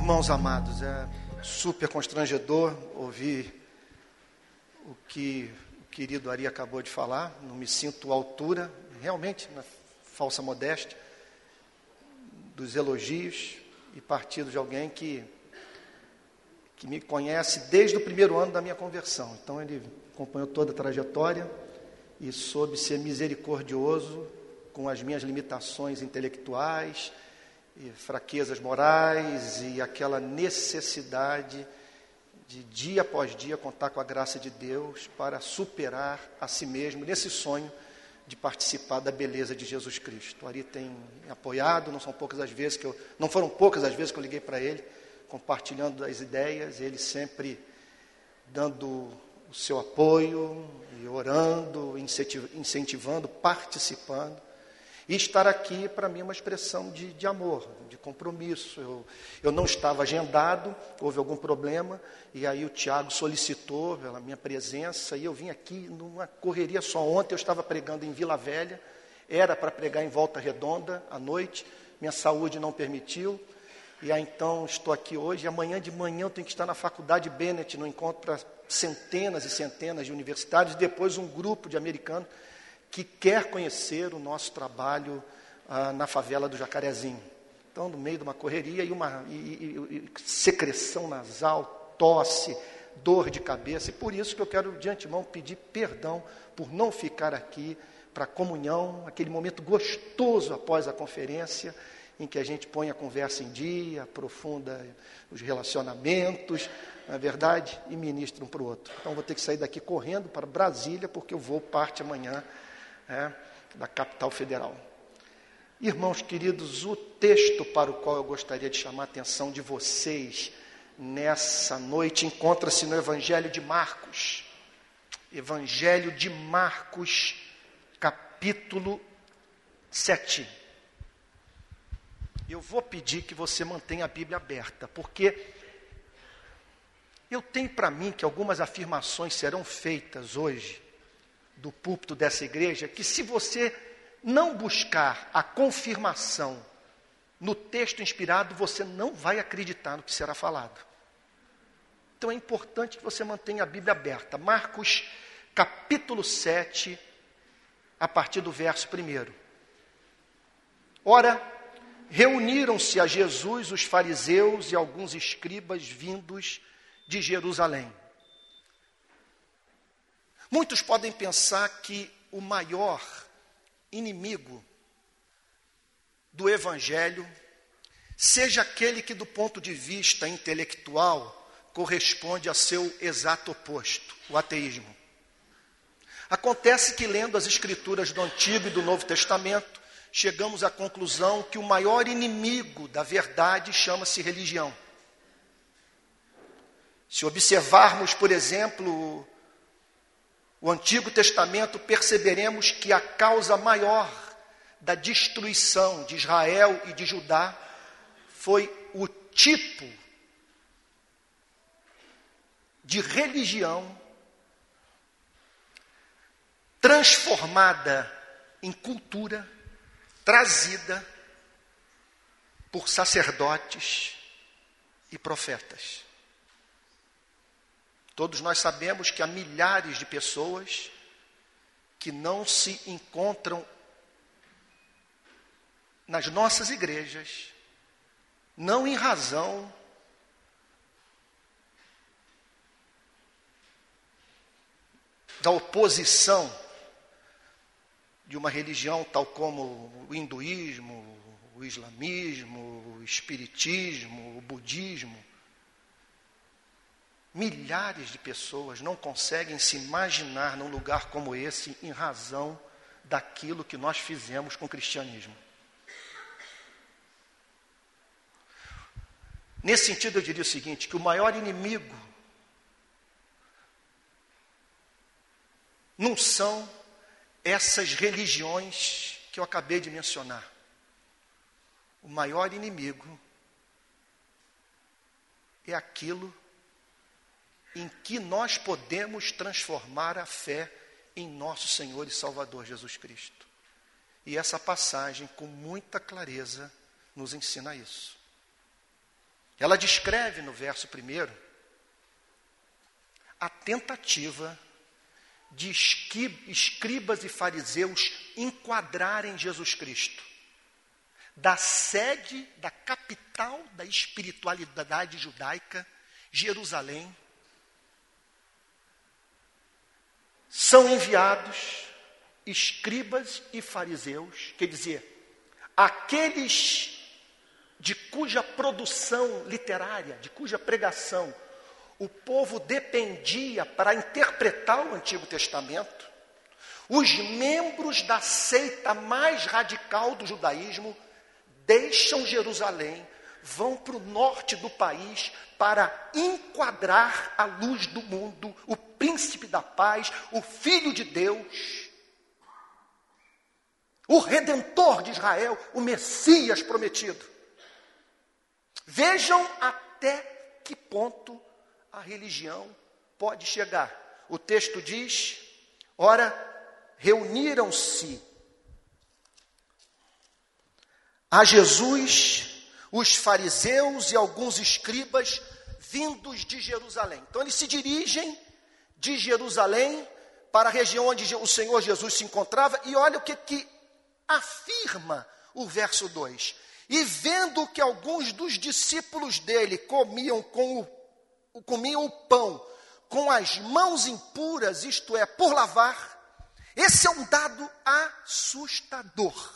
Irmãos amados, é super constrangedor ouvir o que o querido Ari acabou de falar. Não me sinto à altura, realmente, na falsa modéstia, dos elogios e partido de alguém que me conhece desde o primeiro ano da minha conversão. Então ele acompanhou toda a trajetória e soube ser misericordioso com as minhas limitações intelectuais e fraquezas morais e aquela necessidade de dia após dia contar com a graça de Deus para superar a si mesmo nesse sonho de participar da beleza de Jesus Cristo. O Ari tem apoiado, não foram poucas as vezes que eu liguei para ele, compartilhando as ideias, ele sempre dando o seu apoio, e orando, incentivando, participando. E estar aqui, para mim, é uma expressão de amor, de compromisso. Eu não estava agendado, houve algum problema, e aí o Tiago solicitou pela minha presença, e eu vim aqui numa correria só. Ontem eu estava pregando em Vila Velha, era para pregar em Volta Redonda à noite, minha saúde não permitiu, e aí então estou aqui hoje. Amanhã de manhã eu tenho que estar na Faculdade Bennett, no encontro para centenas e centenas de universitários, depois um grupo de americanos que quer conhecer o nosso trabalho na favela do Jacarezinho. Então, no meio de uma correria e secreção nasal, tosse, dor de cabeça, e por isso que eu quero de antemão pedir perdão por não ficar aqui para a comunhão, aquele momento gostoso após a conferência, em que a gente põe a conversa em dia, aprofunda os relacionamentos, não é verdade? E ministra um para o outro. Então, vou ter que sair daqui correndo para Brasília, porque eu vou parte amanhã da capital federal. Irmãos queridos, o texto para o qual eu gostaria de chamar a atenção de vocês nessa noite encontra-se no Evangelho de Marcos. Evangelho de Marcos, capítulo 7. Eu vou pedir que você mantenha a Bíblia aberta, porque eu tenho para mim que algumas afirmações serão feitas hoje do púlpito dessa igreja, que se você não buscar a confirmação no texto inspirado, você não vai acreditar no que será falado. Então é importante que você mantenha a Bíblia aberta. Marcos, capítulo 7, a partir do verso 1. Ora, reuniram-se a Jesus os fariseus e alguns escribas vindos de Jerusalém. Muitos podem pensar que o maior inimigo do Evangelho seja aquele que, do ponto de vista intelectual, corresponde a seu exato oposto, o ateísmo. Acontece que, lendo as Escrituras do Antigo e do Novo Testamento, chegamos à conclusão que o maior inimigo da verdade chama-se religião. Se observarmos, por exemplo, o Antigo Testamento, perceberemos que a causa maior da destruição de Israel e de Judá foi o tipo de religião transformada em cultura, trazida por sacerdotes e profetas. Todos nós sabemos que há milhares de pessoas que não se encontram nas nossas igrejas, não em razão da oposição de uma religião tal como o hinduísmo, o islamismo, o espiritismo, o budismo. Milhares de pessoas não conseguem se imaginar num lugar como esse em razão daquilo que nós fizemos com o cristianismo. Nesse sentido, eu diria o seguinte, que o maior inimigo não são essas religiões que eu acabei de mencionar. O maior inimigo é aquilo em que nós podemos transformar a fé em nosso Senhor e Salvador Jesus Cristo. E essa passagem, com muita clareza, nos ensina isso. Ela descreve no verso 1 a tentativa de escribas e fariseus enquadrarem Jesus Cristo da sede, da capital da espiritualidade judaica, Jerusalém. São enviados escribas e fariseus, quer dizer, aqueles de cuja produção literária, de cuja pregação o povo dependia para interpretar o Antigo Testamento, os membros da seita mais radical do judaísmo deixam Jerusalém, vão para o norte do país para enquadrar a luz do mundo, o príncipe da paz, o Filho de Deus, o Redentor de Israel, o Messias prometido. Vejam até que ponto a religião pode chegar. O texto diz, ora, reuniram-se a Jesus os fariseus e alguns escribas vindos de Jerusalém. Então eles se dirigem de Jerusalém para a região onde o Senhor Jesus se encontrava, e olha o que afirma o verso 2. E vendo que alguns dos discípulos dele comiam o pão com as mãos impuras, isto é, por lavar, esse é um dado assustador.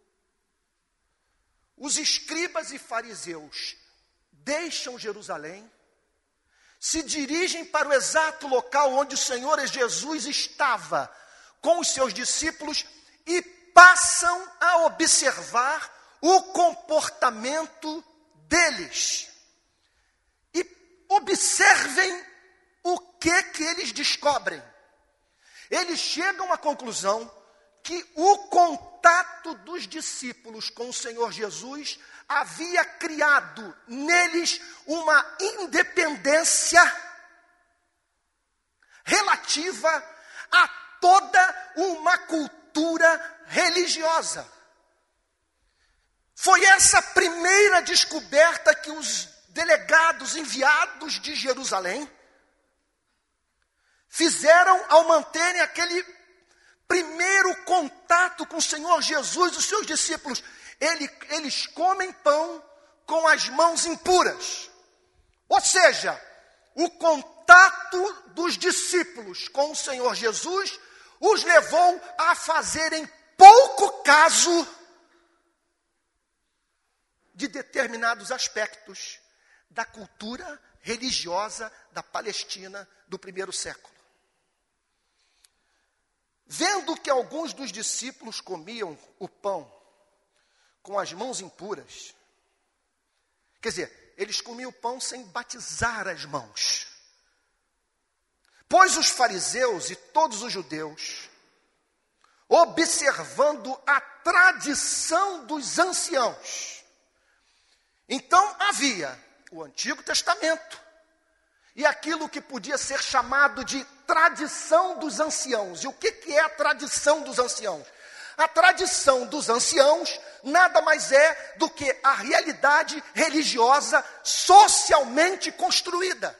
Os escribas e fariseus deixam Jerusalém, se dirigem para o exato local onde o Senhor Jesus estava com os seus discípulos e passam a observar o comportamento deles. E observem o que eles descobrem. Eles chegam à conclusão que o contato dos discípulos com o Senhor Jesus havia criado neles uma independência relativa a toda uma cultura religiosa. Foi essa primeira descoberta que os delegados enviados de Jerusalém fizeram ao manterem aquele primeiro contato com o Senhor Jesus, os seus discípulos. Eles comem pão com as mãos impuras. Ou seja, o contato dos discípulos com o Senhor Jesus os levou a fazerem pouco caso de determinados aspectos da cultura religiosa da Palestina do primeiro século. Vendo que alguns dos discípulos comiam o pão com as mãos impuras, quer dizer, eles comiam o pão sem batizar as mãos. Pois os fariseus e todos os judeus, observando a tradição dos anciãos, então havia o Antigo Testamento e aquilo que podia ser chamado de tradição dos anciãos. E o que é a tradição dos anciãos? A tradição dos anciãos nada mais é do que a realidade religiosa socialmente construída.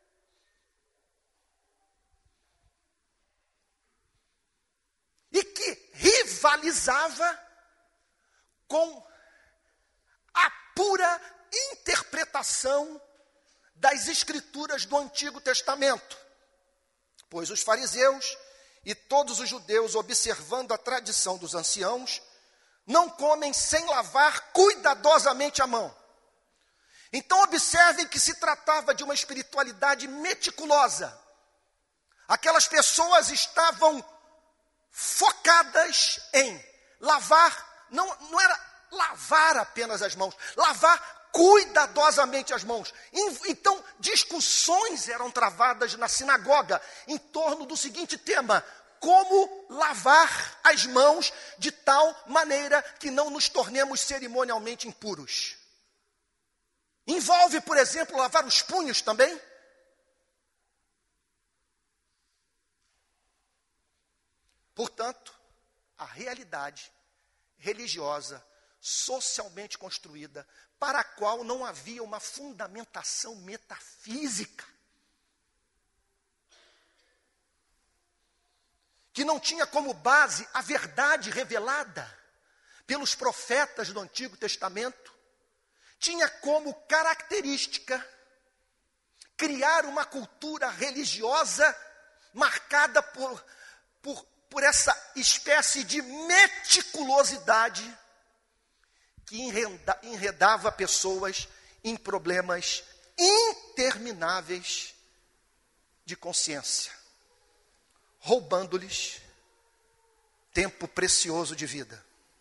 E que rivalizava com a pura interpretação das escrituras do Antigo Testamento. Pois os fariseus e todos os judeus, observando a tradição dos anciãos, não comem sem lavar cuidadosamente a mão. Então observem que se tratava de uma espiritualidade meticulosa. Aquelas pessoas estavam focadas em lavar, não era lavar apenas as mãos, lavar cuidadosamente as mãos. Então, discussões eram travadas na sinagoga em torno do seguinte tema: como lavar as mãos de tal maneira que não nos tornemos cerimonialmente impuros. Envolve, por exemplo, lavar os punhos também? Portanto, a realidade religiosa socialmente construída, para a qual não havia uma fundamentação metafísica, que não tinha como base a verdade revelada pelos profetas do Antigo Testamento, tinha como característica criar uma cultura religiosa marcada por essa espécie de meticulosidade que enredava pessoas em problemas intermináveis de consciência, roubando-lhes tempo precioso de vida.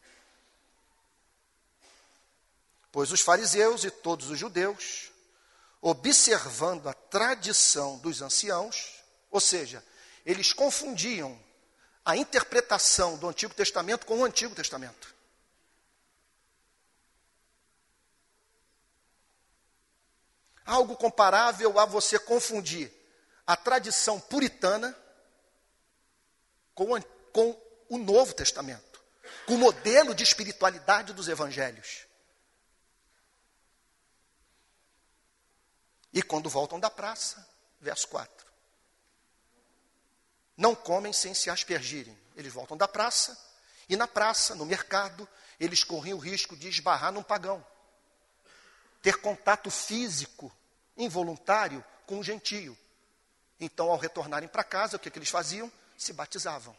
Pois os fariseus e todos os judeus, observando a tradição dos anciãos, ou seja, eles confundiam a interpretação do Antigo Testamento com o Antigo Testamento. Algo comparável a você confundir a tradição puritana com o Novo Testamento, com o modelo de espiritualidade dos evangelhos. E quando voltam da praça, verso 4. Não comem sem se aspergirem. Eles voltam da praça, e na praça, no mercado, eles corriam o risco de esbarrar num pagão. Ter contato físico, involuntário, com um gentio. Então, ao retornarem para casa, o que eles faziam? Se batizavam.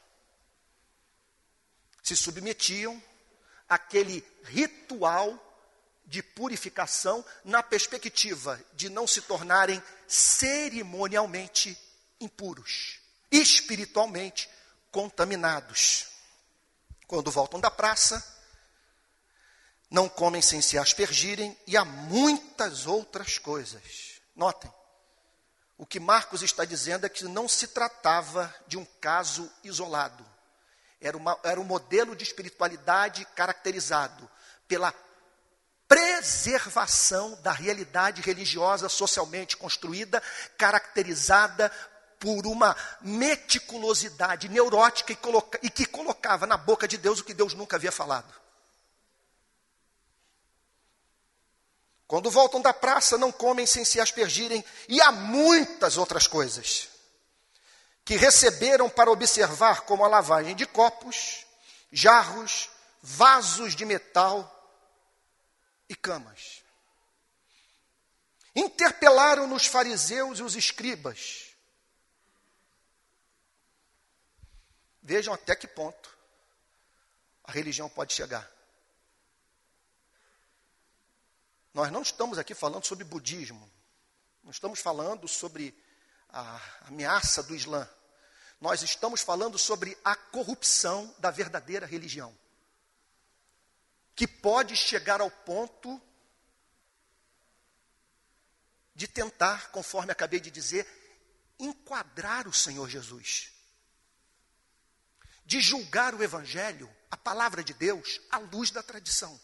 Se submetiam àquele ritual de purificação na perspectiva de não se tornarem cerimonialmente impuros, espiritualmente contaminados. Quando voltam da praça, não comem sem se aspergirem, e há muitas outras coisas. Notem, o que Marcos está dizendo é que não se tratava de um caso isolado. Era um modelo de espiritualidade caracterizado pela preservação da realidade religiosa socialmente construída, caracterizada por uma meticulosidade neurótica e que colocava na boca de Deus o que Deus nunca havia falado. Quando voltam da praça, não comem sem se aspergirem, e há muitas outras coisas que receberam para observar, como a lavagem de copos, jarros, vasos de metal e camas. Interpelaram-nos os fariseus e os escribas. Vejam até que ponto a religião pode chegar. Nós não estamos aqui falando sobre budismo. Não estamos falando sobre a ameaça do Islã. Nós estamos falando sobre a corrupção da verdadeira religião, que pode chegar ao ponto de tentar, conforme acabei de dizer, enquadrar o Senhor Jesus, de julgar o Evangelho, a palavra de Deus, à luz da tradição.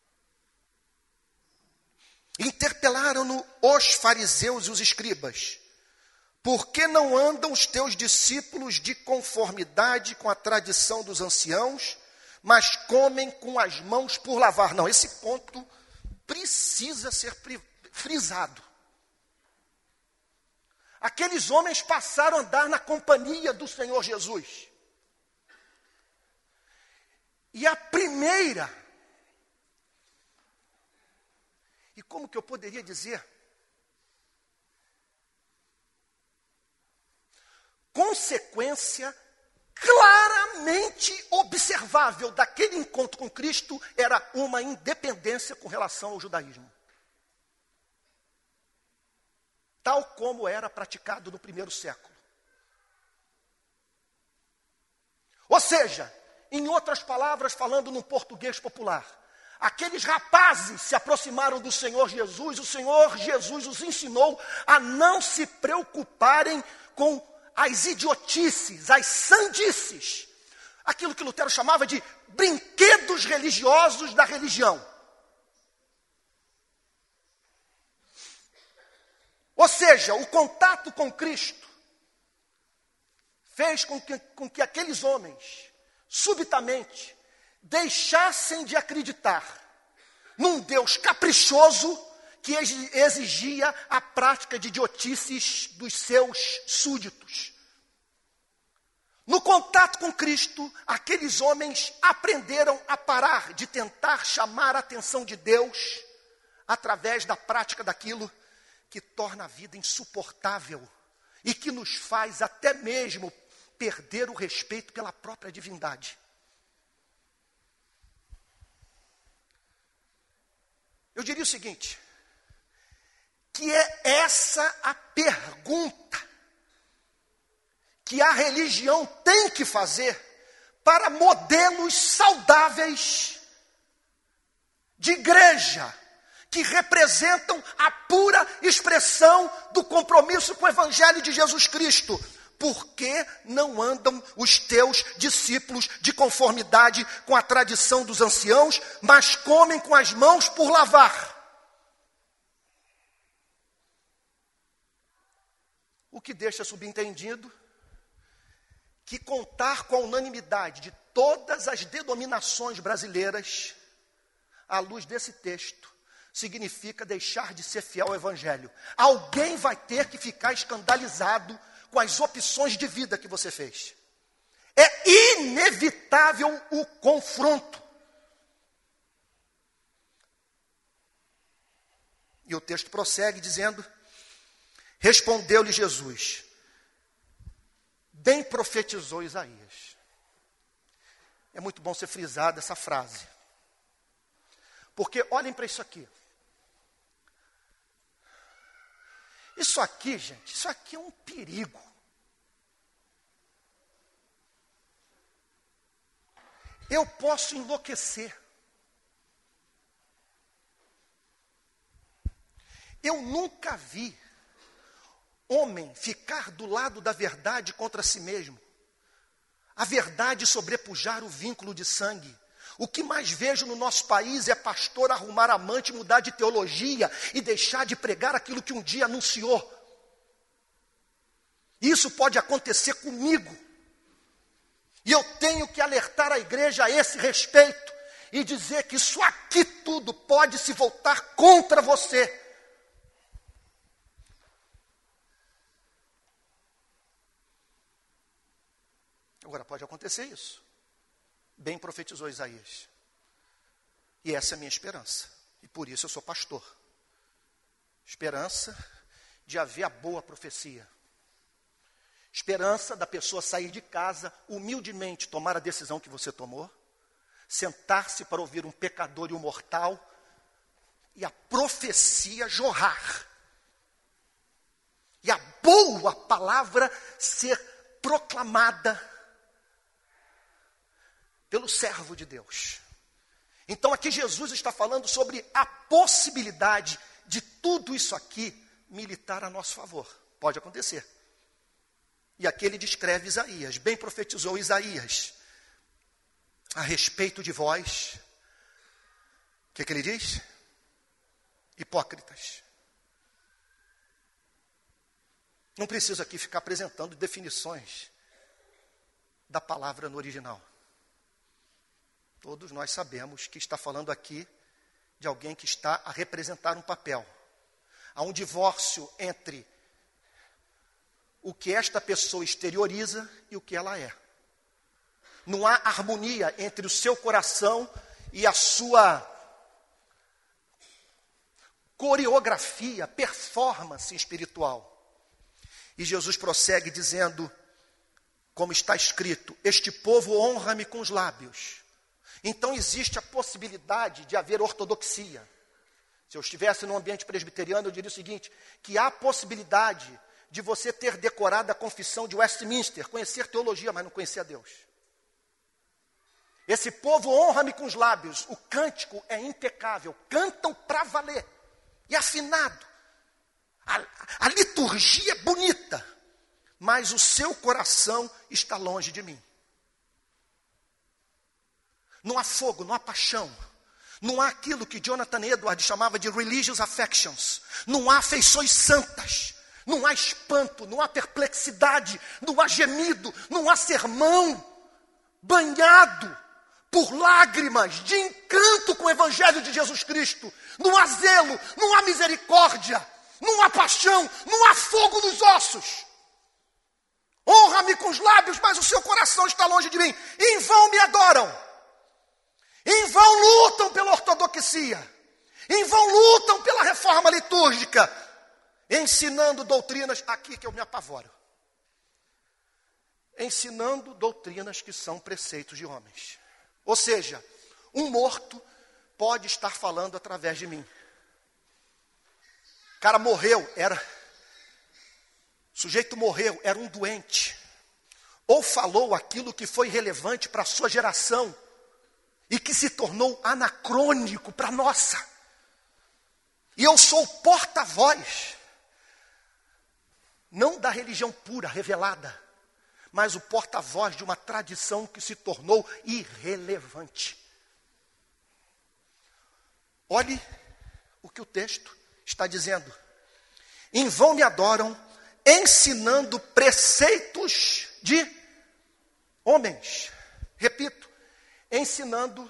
Interpelaram-no os fariseus e os escribas: por que não andam os teus discípulos de conformidade com a tradição dos anciãos, mas comem com as mãos por lavar? Não, esse ponto precisa ser frisado. Aqueles homens passaram a andar na companhia do Senhor Jesus. E a primeira, e como que eu poderia dizer, consequência claramente observável daquele encontro com Cristo era uma independência com relação ao judaísmo, tal como era praticado no primeiro século. Ou seja, em outras palavras, falando num português popular, aqueles rapazes se aproximaram do Senhor Jesus, o Senhor Jesus os ensinou a não se preocuparem com as idiotices, as sandices, aquilo que Lutero chamava de brinquedos religiosos da religião. Ou seja, o contato com Cristo fez com que aqueles homens, subitamente, deixassem de acreditar num Deus caprichoso que exigia a prática de idiotices dos seus súditos. No contato com Cristo, aqueles homens aprenderam a parar de tentar chamar a atenção de Deus através da prática daquilo que torna a vida insuportável e que nos faz até mesmo perder o respeito pela própria divindade. Eu diria o seguinte, que é essa a pergunta que a religião tem que fazer para modelos saudáveis de igreja, que representam a pura expressão do compromisso com o Evangelho de Jesus Cristo. Por que não andam os teus discípulos de conformidade com a tradição dos anciãos, mas comem com as mãos por lavar? O que deixa subentendido que contar com a unanimidade de todas as denominações brasileiras, à luz desse texto, significa deixar de ser fiel ao Evangelho. Alguém vai ter que ficar escandalizado com as opções de vida que você fez. É inevitável o confronto. E o texto prossegue dizendo: respondeu-lhe Jesus, bem profetizou Isaías. É muito bom ser frisada essa frase. Porque olhem para isso aqui. Isso aqui, gente, isso aqui é um perigo. Eu posso enlouquecer. Eu nunca vi homem ficar do lado da verdade contra si mesmo. A verdade sobrepujar o vínculo de sangue. O que mais vejo no nosso país é pastor arrumar amante, mudar de teologia e deixar de pregar aquilo que um dia anunciou. Isso pode acontecer comigo. E eu tenho que alertar a igreja a esse respeito e dizer que isso aqui tudo pode se voltar contra você. Agora pode acontecer isso. Bem profetizou Isaías. E essa é a minha esperança. E por isso eu sou pastor. Esperança de haver a boa profecia. Esperança da pessoa sair de casa, humildemente tomar a decisão que você tomou, sentar-se para ouvir um pecador e um mortal, e a profecia jorrar. E a boa palavra ser proclamada pelo servo de Deus. Então aqui Jesus está falando sobre a possibilidade de tudo isso aqui militar a nosso favor. Pode acontecer. E aqui ele descreve Isaías, bem profetizou Isaías a respeito de vós. O que ele diz? Hipócritas. Não preciso aqui ficar apresentando definições da palavra no original. Todos nós sabemos que está falando aqui de alguém que está a representar um papel. Há um divórcio entre o que esta pessoa exterioriza e o que ela é. Não há harmonia entre o seu coração e a sua coreografia, performance espiritual. E Jesus prossegue dizendo, como está escrito, este povo honra-me com os lábios. Então existe a possibilidade de haver ortodoxia. Se eu estivesse num ambiente presbiteriano, eu diria o seguinte, que há a possibilidade de você ter decorado a confissão de Westminster, conhecer teologia, mas não conhecer a Deus. Esse povo honra-me com os lábios, o cântico é impecável, cantam para valer, e afinado. A liturgia é bonita, mas o seu coração está longe de mim. Não há fogo, não há paixão. Não há aquilo que Jonathan Edwards chamava de religious affections. Não há afeições santas. Não há espanto, não há perplexidade, não há gemido, não há sermão banhado por lágrimas de encanto com o Evangelho de Jesus Cristo. Não há zelo, não há misericórdia, não há paixão, não há fogo nos ossos. Honra-me com os lábios, mas o seu coração está longe de mim. Em vão me adoram. Em vão lutam pela ortodoxia. Em vão lutam pela reforma litúrgica. Ensinando doutrinas, aqui que eu me apavoro. Ensinando doutrinas que são preceitos de homens. Ou seja, um morto pode estar falando através de mim. O cara morreu, o sujeito morreu, era um doente. Ou falou aquilo que foi relevante para a sua geração e que se tornou anacrônico para a nossa. E eu sou o porta-voz, não da religião pura, revelada, mas o porta-voz de uma tradição que se tornou irrelevante. Olhe o que o texto está dizendo. Em vão me adoram, ensinando preceitos de homens. Repito, ensinando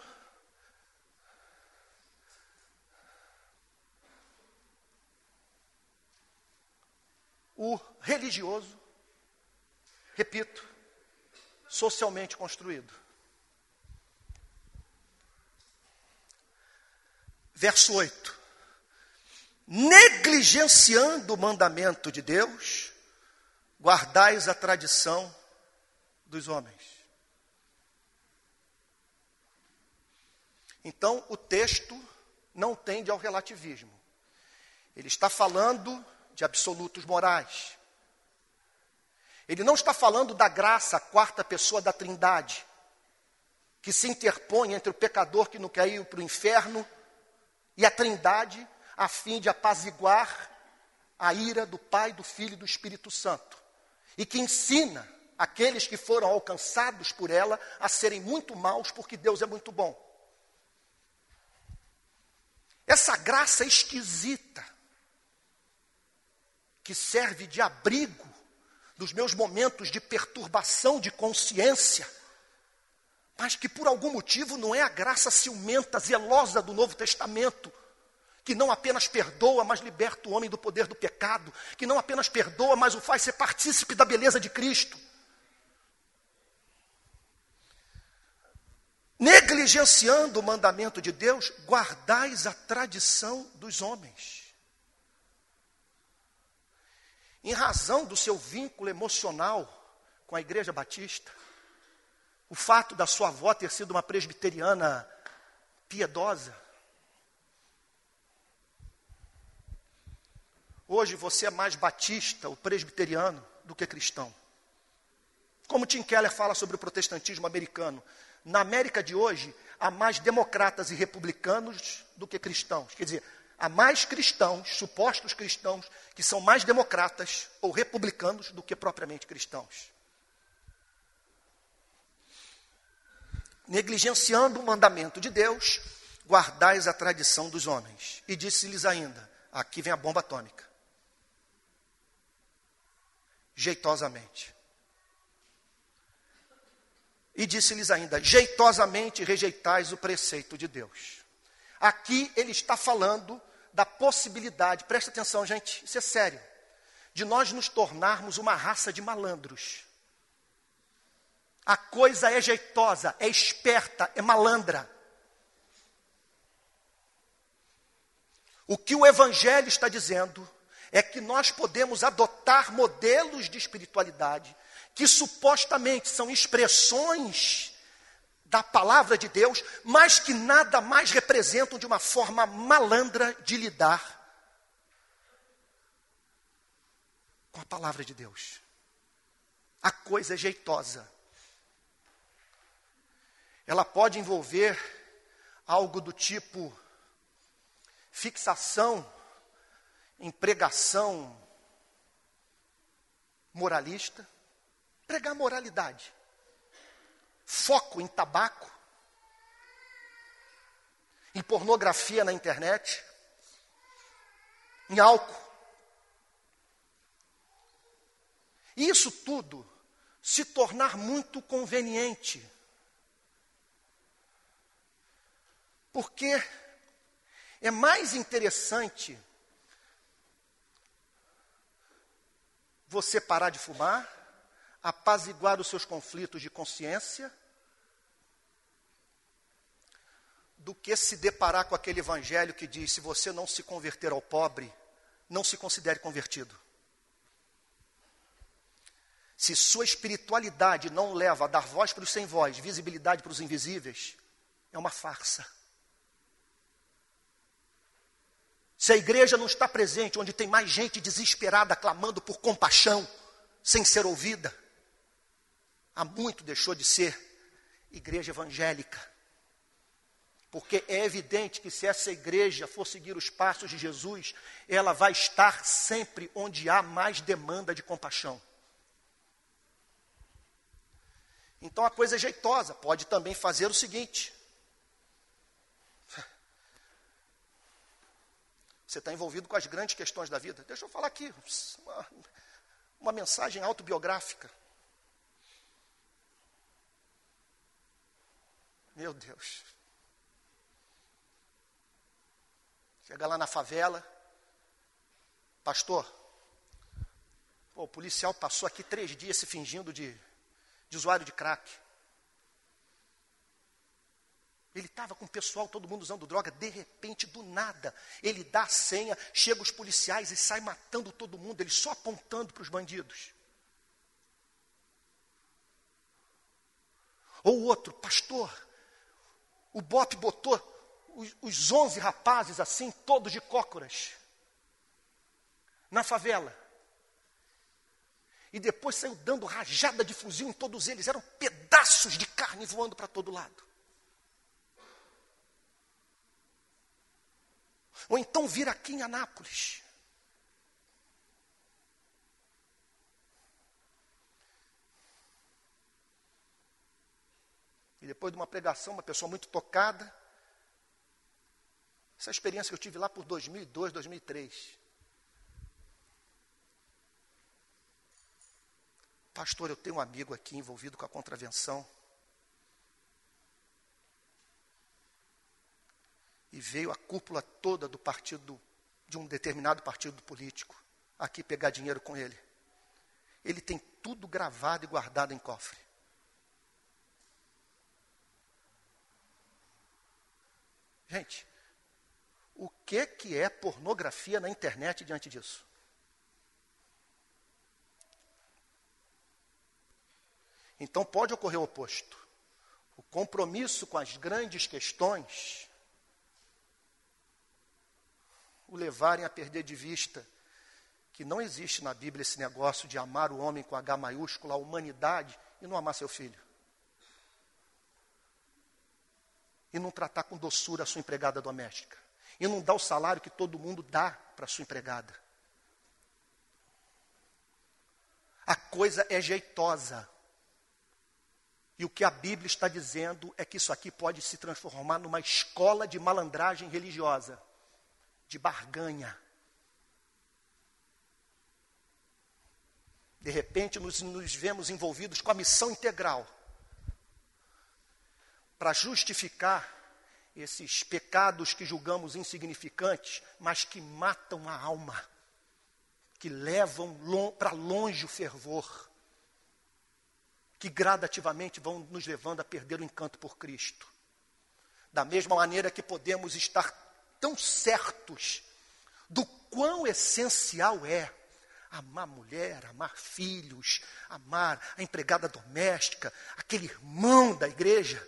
o religioso, repito, socialmente construído. Verso 8. Negligenciando o mandamento de Deus, guardais a tradição dos homens. Então, o texto não tende ao relativismo. Ele está falando de absolutos morais. Ele não está falando da graça, a quarta pessoa da Trindade, que se interpõe entre o pecador que não quer ir para o inferno e a Trindade, a fim de apaziguar a ira do Pai, do Filho e do Espírito Santo. E que ensina aqueles que foram alcançados por ela a serem muito maus, porque Deus é muito bom. Essa graça esquisita, que serve de abrigo nos meus momentos de perturbação de consciência, mas que por algum motivo não é a graça ciumenta, zelosa do Novo Testamento, que não apenas perdoa, mas liberta o homem do poder do pecado, que não apenas perdoa, mas o faz ser partícipe da beleza de Cristo. Negligenciando o mandamento de Deus, guardais a tradição dos homens. Em razão do seu vínculo emocional com a Igreja Batista, o fato da sua avó ter sido uma presbiteriana piedosa, hoje você é mais batista ou presbiteriano do que cristão. Como Tim Keller fala sobre o protestantismo americano, na América de hoje, há mais democratas e republicanos do que cristãos. Quer dizer, há mais cristãos, supostos cristãos, que são mais democratas ou republicanos do que propriamente cristãos. Negligenciando o mandamento de Deus, guardais a tradição dos homens. E disse-lhes ainda, aqui vem a bomba atômica, jeitosamente. E disse-lhes ainda, jeitosamente rejeitais o preceito de Deus. Aqui ele está falando da possibilidade, presta atenção gente, isso é sério, de nós nos tornarmos uma raça de malandros. A coisa é jeitosa, é esperta, é malandra. O que o Evangelho está dizendo é que nós podemos adotar modelos de espiritualidade que supostamente são expressões da palavra de Deus, mas que nada mais representam de uma forma malandra de lidar com a palavra de Deus. A coisa é jeitosa. Ela pode envolver algo do tipo fixação em pregação moralista, pregar moralidade, foco em tabaco, em pornografia na internet, em álcool. E isso tudo se tornar muito conveniente Porque é mais interessante você parar de fumar, apaziguar os seus conflitos de consciência, do que se deparar com aquele evangelho que diz: se você não se converter ao pobre, não se considere convertido. Se sua espiritualidade não leva a dar voz para os sem voz, visibilidade para os invisíveis, é uma farsa. Se a igreja não está presente, onde tem mais gente desesperada, clamando por compaixão, sem ser ouvida, há muito deixou de ser igreja evangélica. Porque é evidente que se essa igreja for seguir os passos de Jesus, ela vai estar sempre onde há mais demanda de compaixão. Então a coisa é jeitosa, pode também fazer o seguinte: você está envolvido com as grandes questões da vida. Deixa eu falar aqui, uma mensagem autobiográfica. Meu Deus. Chega lá na favela, pastor, o policial passou aqui 3 dias se fingindo de usuário de crack. Ele estava com o pessoal, todo mundo usando droga, de repente, do nada, ele dá a senha, chega os policiais e sai matando todo mundo, ele só apontando para os bandidos. Ou o outro, pastor, o BOPE botou os 11 rapazes assim, todos de cócoras, na favela. E depois saiu dando rajada de fuzil em todos eles. Eram pedaços de carne voando para todo lado. Ou então vir aqui em Anápolis. E depois de uma pregação, uma pessoa muito tocada. Essa experiência que eu tive lá por 2002, 2003. Pastor, eu tenho um amigo aqui envolvido com a contravenção. E veio a cúpula toda do partido, de um determinado partido político, aqui pegar dinheiro com ele. Ele tem tudo gravado e guardado em cofre. Gente, o que é pornografia na internet diante disso? Então pode ocorrer o oposto. O compromisso com as grandes questões o levarem a perder de vista que não existe na Bíblia esse negócio de amar o homem com H maiúsculo, a humanidade, e não amar seu filho. E não tratar com doçura a sua empregada doméstica. E não dar o salário que todo mundo dá para a sua empregada. A coisa é jeitosa. E o que a Bíblia está dizendo é que isso aqui pode se transformar numa escola de malandragem religiosa, de barganha. De repente nos vemos envolvidos com a missão integral para justificar esses pecados que julgamos insignificantes, mas que matam a alma, que levam para longe o fervor, que gradativamente vão nos levando a perder o encanto por Cristo. Da mesma maneira que podemos estar tão certos do quão essencial é amar mulher, amar filhos, amar a empregada doméstica, aquele irmão da igreja,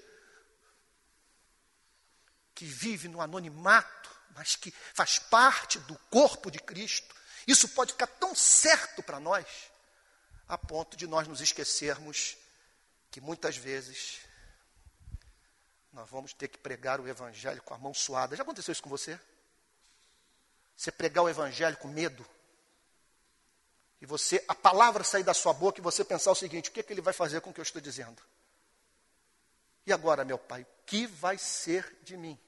que vive no anonimato, mas que faz parte do corpo de Cristo. Isso pode ficar tão certo para nós, a ponto de nós nos esquecermos que muitas vezes nós vamos ter que pregar o evangelho com a mão suada. Já aconteceu isso com você? Você pregar o evangelho com medo, e a palavra sair da sua boca e você pensar o seguinte: o que ele vai fazer com o que eu estou dizendo? E agora, meu pai, o que vai ser de mim?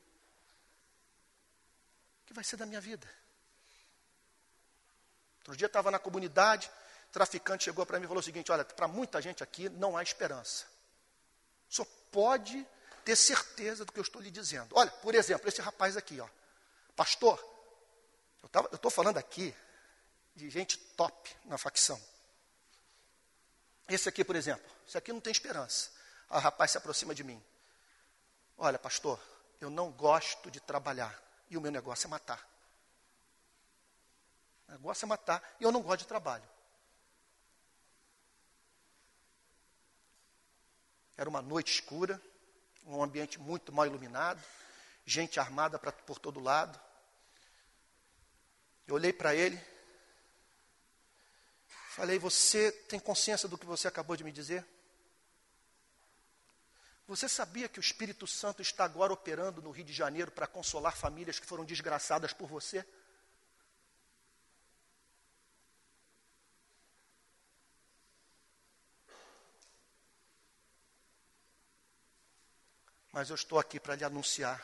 O que vai ser da minha vida? Outro dia eu estava na comunidade, o traficante chegou para mim e falou o seguinte: olha, para muita gente aqui não há esperança. Só pode ter certeza do que eu estou lhe dizendo. Olha, por exemplo, esse rapaz aqui, ó. Pastor, eu estou falando aqui de gente top na facção. Esse aqui, por exemplo, esse aqui não tem esperança. O rapaz se aproxima de mim. Olha, pastor, eu não gosto de trabalhar e o meu negócio é matar. O negócio é matar e eu não gosto de trabalho. Era uma noite escura, um ambiente muito mal iluminado, gente armada por todo lado. Eu olhei para ele, falei, você tem consciência do que você acabou de me dizer? Você sabia que o Espírito Santo está agora operando no Rio de Janeiro para consolar famílias que foram desgraçadas por você? Mas eu estou aqui para lhe anunciar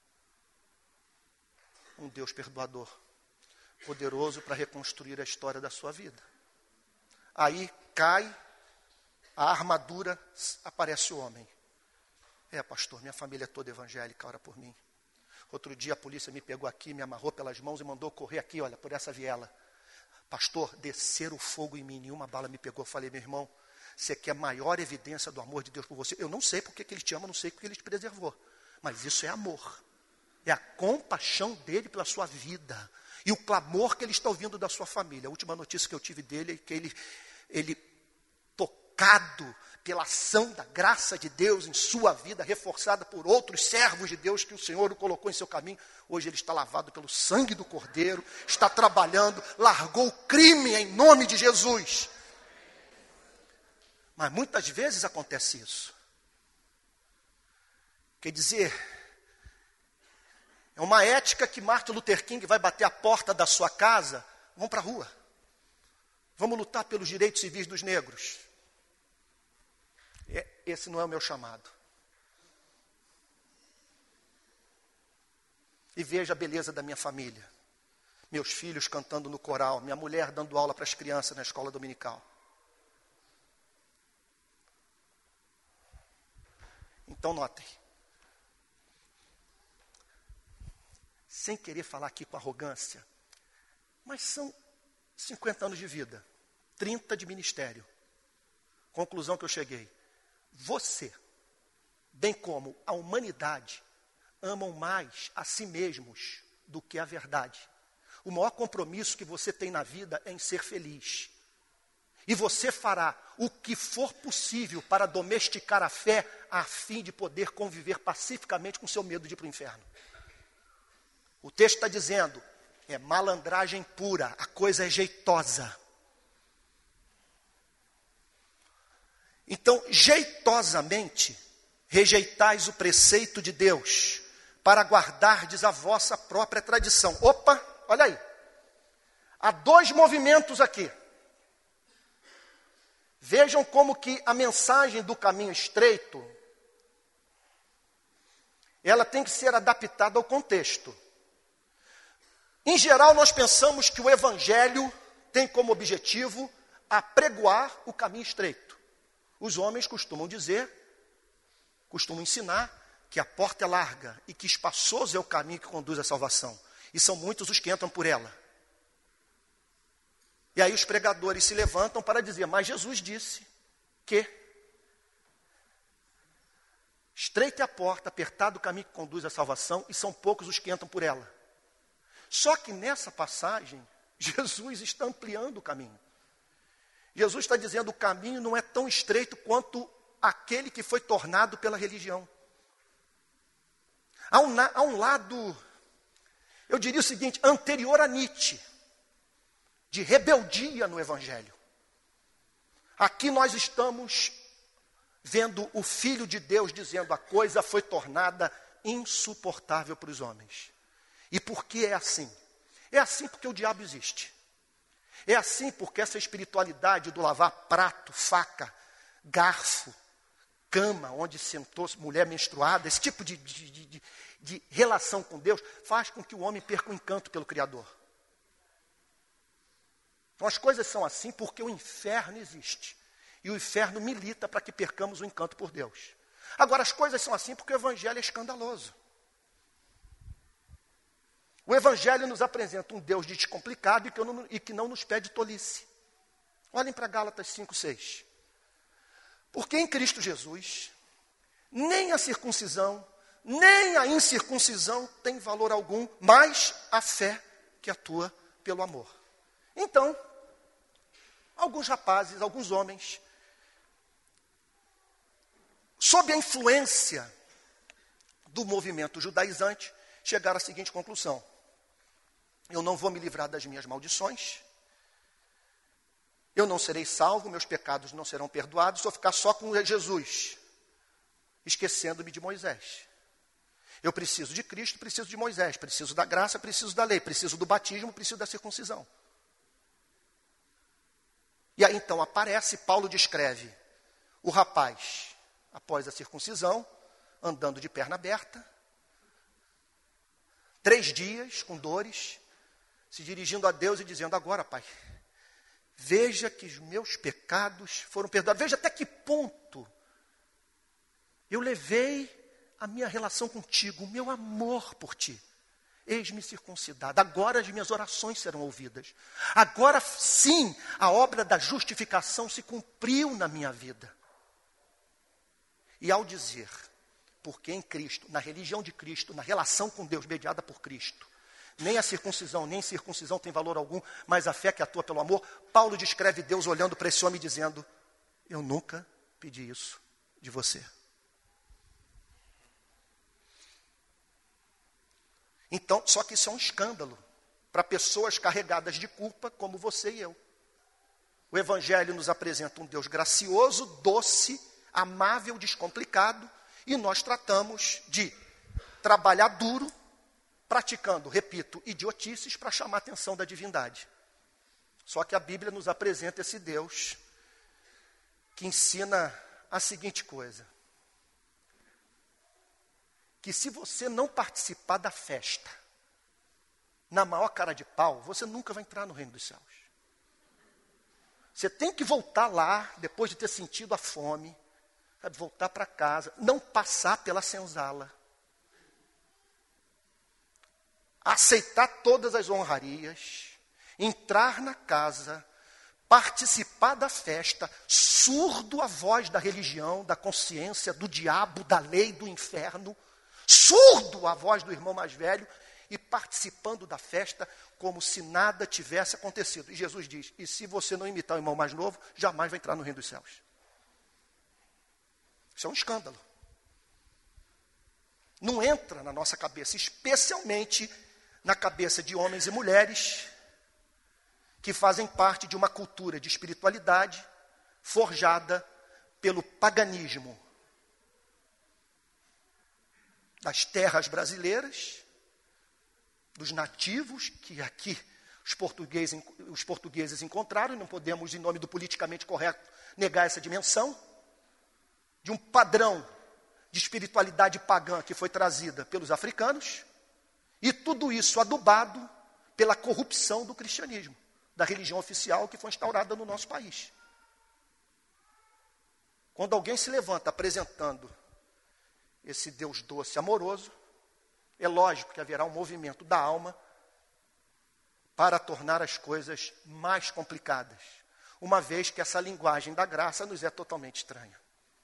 um Deus perdoador, poderoso para reconstruir a história da sua vida. Aí cai a armadura, aparece o homem. Pastor, minha família é toda evangélica, ora por mim. Outro dia a polícia me pegou aqui, me amarrou pelas mãos e mandou correr aqui, olha, por essa viela. Pastor, desceram o fogo em mim, nenhuma bala me pegou. Eu falei, meu irmão, você quer maior evidência do amor de Deus por você? Eu não sei porque que Ele te ama, não sei porque Ele te preservou. Mas isso é amor. É a compaixão dEle pela sua vida. E o clamor que Ele está ouvindo da sua família. A última notícia que eu tive dele é que ele tocado pela ação da graça de Deus em sua vida, reforçada por outros servos de Deus que o Senhor o colocou em seu caminho. Hoje ele está lavado pelo sangue do Cordeiro, está trabalhando, largou o crime em nome de Jesus. Mas muitas vezes acontece isso. Quer dizer, é uma ética que Martin Luther King vai bater a porta da sua casa, vamos para a rua. Vamos lutar pelos direitos civis dos negros. Esse não é o meu chamado. E veja a beleza da minha família. Meus filhos cantando no coral, minha mulher dando aula para as crianças na escola dominical. Então notem. Sem querer falar aqui com arrogância, mas são 50 anos de vida, 30 de ministério. Conclusão que eu cheguei. Você, bem como a humanidade, amam mais a si mesmos do que a verdade. O maior compromisso que você tem na vida é em ser feliz. E você fará o que for possível para domesticar a fé, a fim de poder conviver pacificamente com seu medo de ir para o inferno. O texto está dizendo, é malandragem pura, a coisa é jeitosa. Então, jeitosamente, rejeitais o preceito de Deus, para guardardes a vossa própria tradição. Opa, olha aí. Há dois movimentos aqui. Vejam como que a mensagem do caminho estreito, ela tem que ser adaptada ao contexto. Em geral, nós pensamos que o Evangelho tem como objetivo apregoar o caminho estreito. Os homens costumam ensinar que a porta é larga e que espaçoso é o caminho que conduz à salvação. E são muitos os que entram por ela. E aí os pregadores se levantam para dizer, mas Jesus disse que estreita é a porta, apertado o caminho que conduz à salvação e são poucos os que entram por ela. Só que nessa passagem, Jesus está ampliando o caminho. Jesus está dizendo, o caminho não é tão estreito quanto aquele que foi tornado pela religião. Há um lado, eu diria o seguinte, anterior a Nietzsche, de rebeldia no Evangelho. Aqui nós estamos vendo o Filho de Deus dizendo, a coisa foi tornada insuportável para os homens. E por que é assim? É assim porque o diabo existe. É assim porque essa espiritualidade do lavar prato, faca, garfo, cama, onde sentou-se mulher menstruada, esse tipo de relação com Deus, faz com que o homem perca o encanto pelo Criador. Então as coisas são assim porque o inferno existe. E o inferno milita para que percamos o encanto por Deus. Agora, as coisas são assim porque o Evangelho é escandaloso. O Evangelho nos apresenta um Deus descomplicado e que não nos pede tolice. Olhem para Gálatas 5:6. Porque em Cristo Jesus, nem a circuncisão, nem a incircuncisão tem valor algum, mas a fé que atua pelo amor. Então, alguns rapazes, alguns homens, sob a influência do movimento judaizante, chegaram à seguinte conclusão: eu não vou me livrar das minhas maldições, eu não serei salvo, meus pecados não serão perdoados, se eu ficar só com Jesus, esquecendo-me de Moisés. Eu preciso de Cristo, preciso de Moisés, preciso da graça, preciso da lei, preciso do batismo, preciso da circuncisão. E aí então aparece, Paulo descreve o rapaz, após a circuncisão, andando de perna aberta, 3 dias com dores, se dirigindo a Deus e dizendo: agora, Pai, veja que os meus pecados foram perdoados. Veja até que ponto eu levei a minha relação contigo, o meu amor por ti. Eis-me circuncidado. Agora as minhas orações serão ouvidas. Agora sim, a obra da justificação se cumpriu na minha vida. E ao dizer, porque em Cristo, na religião de Cristo, na relação com Deus mediada por Cristo, nem a circuncisão, nem circuncisão tem valor algum, mas a fé que atua pelo amor, Paulo descreve Deus olhando para esse homem dizendo: eu nunca pedi isso de você. Então, só que isso é um escândalo para pessoas carregadas de culpa como você e eu. O Evangelho nos apresenta um Deus gracioso, doce, amável, descomplicado, e nós tratamos de trabalhar duro, praticando, repito, idiotices para chamar a atenção da divindade. Só que a Bíblia nos apresenta esse Deus que ensina a seguinte coisa: que se você não participar da festa, na maior cara de pau, você nunca vai entrar no reino dos céus. Você tem que voltar lá, depois de ter sentido a fome, voltar para casa, não passar pela senzala, aceitar todas as honrarias, entrar na casa, participar da festa, surdo à voz da religião, da consciência, do diabo, da lei, do inferno, surdo à voz do irmão mais velho e participando da festa como se nada tivesse acontecido. E Jesus diz: e se você não imitar o irmão mais novo, jamais vai entrar no reino dos céus. Isso é um escândalo. Não entra na nossa cabeça, especialmente na cabeça de homens e mulheres que fazem parte de uma cultura de espiritualidade forjada pelo paganismo das terras brasileiras, dos nativos, que aqui os portugueses encontraram, e não podemos, em nome do politicamente correto, negar essa dimensão, de um padrão de espiritualidade pagã que foi trazida pelos africanos, e tudo isso adubado pela corrupção do cristianismo, da religião oficial que foi instaurada no nosso país. Quando alguém se levanta apresentando esse Deus doce, amoroso, é lógico que haverá um movimento da alma para tornar as coisas mais complicadas, uma vez que essa linguagem da graça nos é totalmente estranha.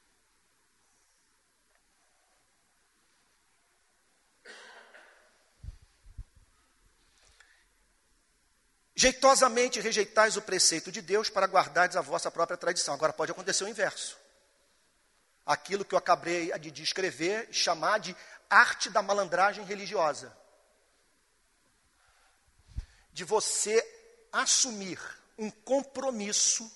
Jeitosamente rejeitais o preceito de Deus para guardardes a vossa própria tradição. Agora pode acontecer o inverso. Aquilo que eu acabei de descrever, chamar de arte da malandragem religiosa. De você assumir um compromisso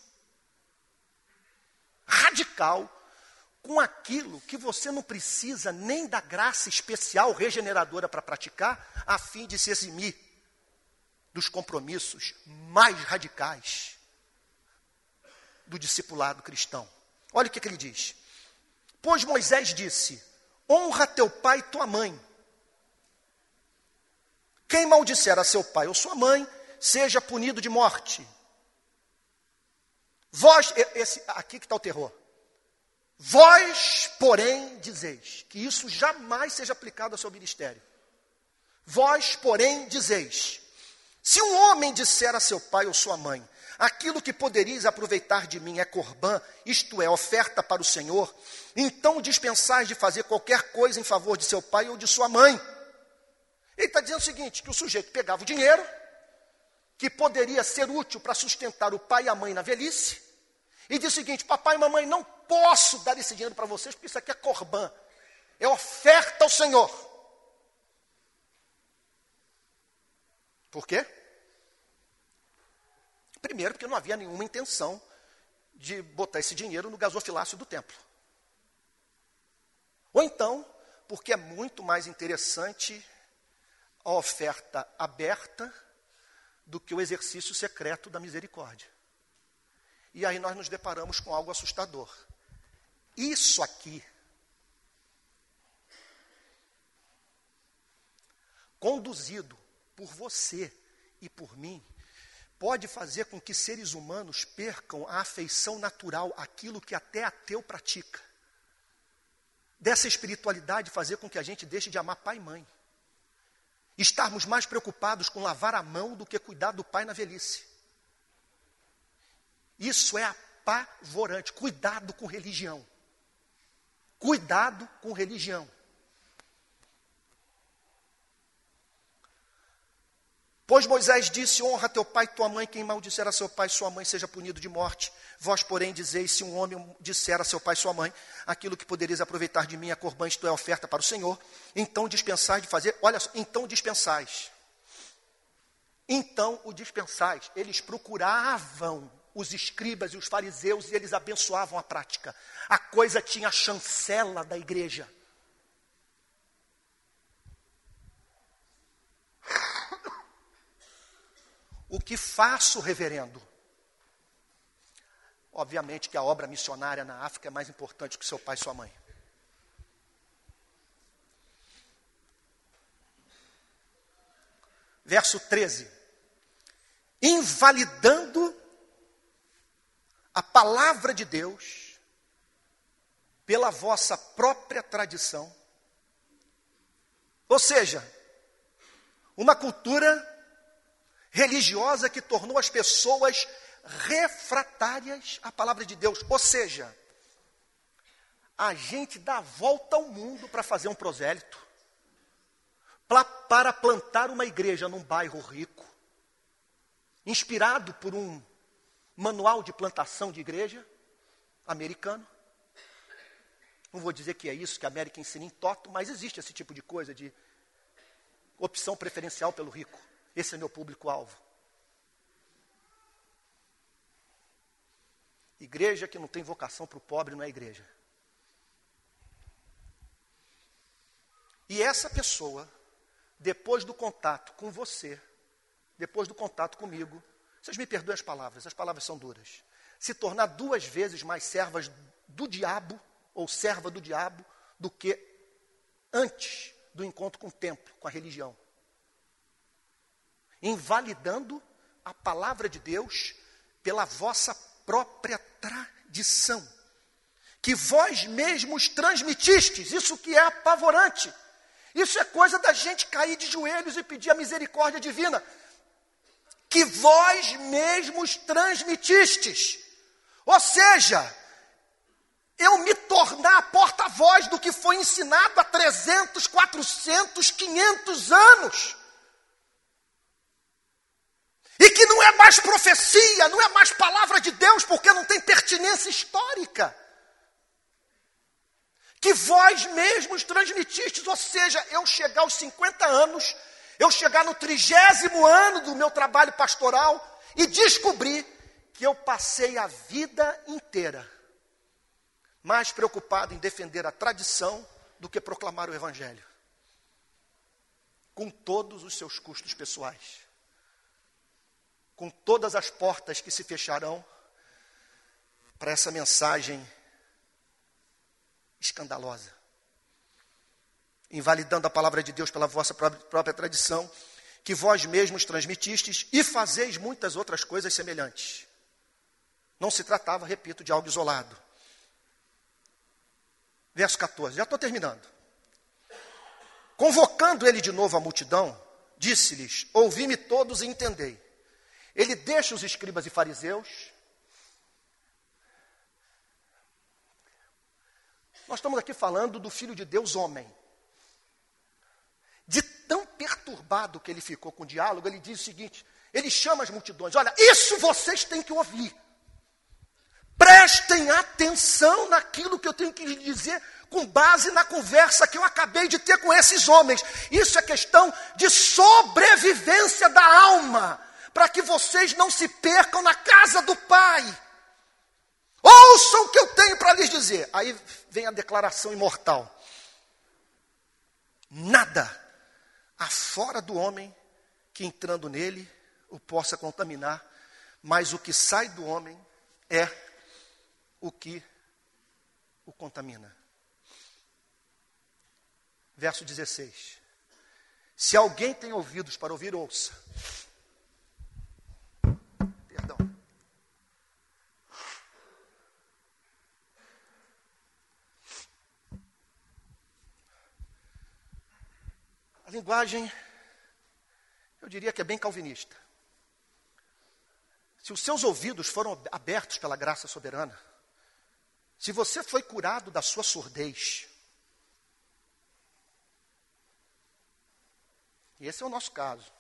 radical com aquilo que você não precisa nem da graça especial regeneradora para praticar, a fim de se eximir dos compromissos mais radicais do discipulado cristão. Olha o que ele diz. Pois Moisés disse: honra teu pai e tua mãe. Quem maldisser a seu pai ou sua mãe, seja punido de morte. Vós, aqui que está o terror. Vós, porém, dizeis, que isso jamais seja aplicado ao seu ministério. Vós, porém, dizeis, se um homem disser a seu pai ou sua mãe, aquilo que poderíeis aproveitar de mim é corbã, isto é, oferta para o Senhor, então dispensais de fazer qualquer coisa em favor de seu pai ou de sua mãe. Ele está dizendo o seguinte, que o sujeito pegava o dinheiro, que poderia ser útil para sustentar o pai e a mãe na velhice, e diz o seguinte, papai e mamãe, não posso dar esse dinheiro para vocês, porque isso aqui é corbã, é oferta ao Senhor. Por quê? Primeiro, porque não havia nenhuma intenção de botar esse dinheiro no gasofilácio do templo. Ou então, porque é muito mais interessante a oferta aberta do que o exercício secreto da misericórdia. E aí nós nos deparamos com algo assustador. Isso aqui, conduzido por você e por mim, pode fazer com que seres humanos percam a afeição natural, aquilo que até ateu pratica. Dessa espiritualidade fazer com que a gente deixe de amar pai e mãe. Estarmos mais preocupados com lavar a mão do que cuidar do pai na velhice. Isso é apavorante. Cuidado com religião. Cuidado com religião. Pois Moisés disse, honra teu pai e tua mãe, quem maldisser a seu pai e sua mãe seja punido de morte. Vós, porém, dizeis, se um homem disser a seu pai e sua mãe, aquilo que podereis aproveitar de mim é corbã, isto é, oferta para o Senhor, então dispensais de fazer, olha só, então dispensais. Então o dispensais, eles procuravam os escribas e os fariseus e eles abençoavam a prática. A coisa tinha a chancela da igreja. O que faço, reverendo? Obviamente que a obra missionária na África é mais importante que seu pai e sua mãe. Verso 13. Invalidando a palavra de Deus pela vossa própria tradição. Ou seja, uma cultura religiosa que tornou as pessoas refratárias à palavra de Deus. Ou seja, a gente dá a volta ao mundo para fazer um prosélito, para plantar uma igreja num bairro rico, inspirado por um manual de plantação de igreja americano. Não vou dizer que é isso que a América ensina em toto, mas existe esse tipo de coisa, de opção preferencial pelo rico. Esse é meu público-alvo. Igreja que não tem vocação para o pobre não é igreja. E essa pessoa, depois do contato com você, depois do contato comigo, vocês me perdoem as palavras são duras, se tornar 2 vezes mais servas do diabo, ou serva do diabo, do que antes do encontro com o templo, com a religião. Invalidando a palavra de Deus pela vossa própria tradição, que vós mesmos transmitistes. Isso que é apavorante. Isso é coisa da gente cair de joelhos e pedir a misericórdia divina. Que vós mesmos transmitistes. Ou seja, eu me tornar porta-voz do que foi ensinado há 300, 400, 500 anos. E que não é mais profecia, não é mais palavra de Deus, porque não tem pertinência histórica. Que vós mesmos transmitistes, ou seja, eu chegar aos 50 anos, eu chegar no 30º ano do meu trabalho pastoral e descobrir que eu passei a vida inteira mais preocupado em defender a tradição do que proclamar o Evangelho. Com todos os seus custos pessoais. Com todas as portas que se fecharão para essa mensagem escandalosa. Invalidando a palavra de Deus pela vossa própria tradição, que vós mesmos transmitistes e fazeis muitas outras coisas semelhantes. Não se tratava, repito, de algo isolado. Verso 14, já estou terminando. Convocando ele de novo a multidão, disse-lhes, ouvi-me todos e entendei. Ele deixa os escribas e fariseus. Nós estamos aqui falando do Filho de Deus, homem. De tão perturbado que ele ficou com o diálogo, ele diz o seguinte, ele chama as multidões, olha, isso vocês têm que ouvir. Prestem atenção naquilo que eu tenho que lhes dizer com base na conversa que eu acabei de ter com esses homens. Isso é questão de sobrevivência da alma, para que vocês não se percam na casa do Pai. Ouçam o que eu tenho para lhes dizer. Aí vem a declaração imortal. Nada afora do homem que entrando nele o possa contaminar, mas o que sai do homem é o que o contamina. Verso 16. Se alguém tem ouvidos para ouvir, ouça. Perdão. A linguagem, eu diria que é bem calvinista. Se os seus ouvidos foram abertos pela graça soberana, se você foi curado da sua surdez, e esse é o nosso caso.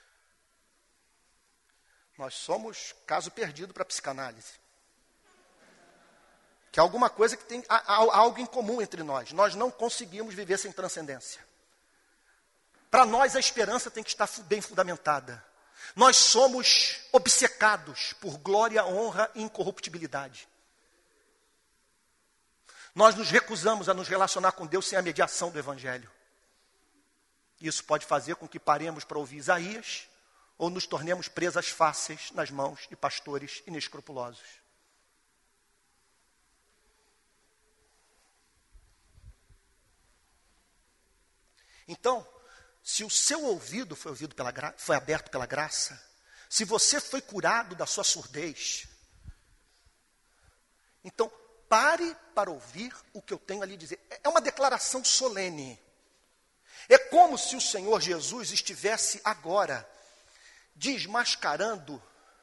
Nós somos caso perdido para a psicanálise. Que é alguma coisa que tem algo em comum entre nós. Nós não conseguimos viver sem transcendência. Para nós a esperança tem que estar bem fundamentada. Nós somos obcecados por glória, honra e incorruptibilidade. Nós nos recusamos a nos relacionar com Deus sem a mediação do Evangelho. Isso pode fazer com que paremos para ouvir Isaías ou nos tornemos presas fáceis nas mãos de pastores inescrupulosos. Então, se o seu ouvido foi aberto pela graça, se você foi curado da sua surdez, então pare para ouvir o que eu tenho a lhe dizer. É uma declaração solene. É como se o Senhor Jesus estivesse agora desmascarando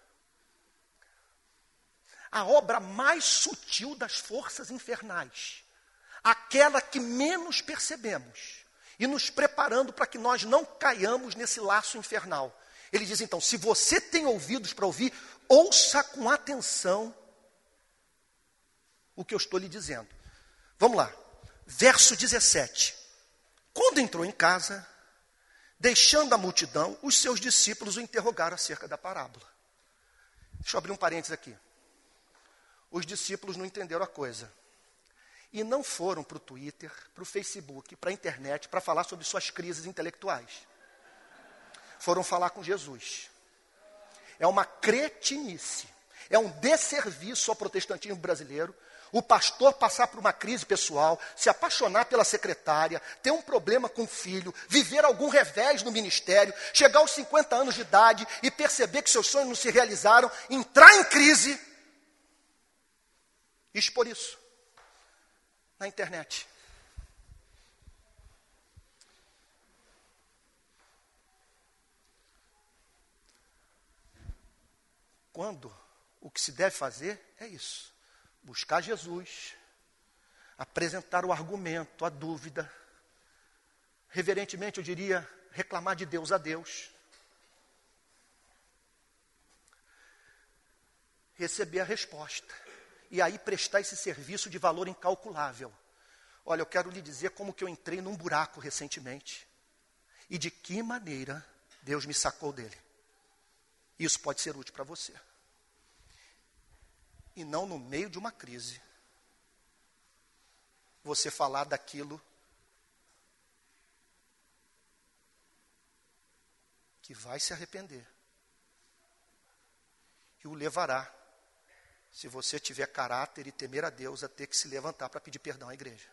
a obra mais sutil das forças infernais, aquela que menos percebemos, e nos preparando para que nós não caiamos nesse laço infernal. Ele diz então, se você tem ouvidos para ouvir, ouça com atenção o que eu estou lhe dizendo. Vamos lá, verso 17. Quando entrou em casa, deixando a multidão, os seus discípulos o interrogaram acerca da parábola. Deixa eu abrir um parênteses aqui. Os discípulos não entenderam a coisa. E não foram para o Twitter, para o Facebook, para a internet, para falar sobre suas crises intelectuais. Foram falar com Jesus. É uma cretinice. É um desserviço ao protestantismo brasileiro. O pastor passar por uma crise pessoal, se apaixonar pela secretária, ter um problema com o filho, viver algum revés no ministério, chegar aos 50 anos de idade e perceber que seus sonhos não se realizaram, entrar em crise e expor isso na internet. Quando o que se deve fazer é isso. Buscar Jesus, apresentar o argumento, a dúvida, reverentemente eu diria, reclamar de Deus a Deus, receber a resposta, e aí prestar esse serviço de valor incalculável. Olha, eu quero lhe dizer como que eu entrei num buraco recentemente, e de que maneira Deus me sacou dele. Isso pode ser útil para você. E não no meio de uma crise, você falar daquilo que vai se arrepender. E o levará, se você tiver caráter e temer a Deus, a ter que se levantar para pedir perdão à igreja.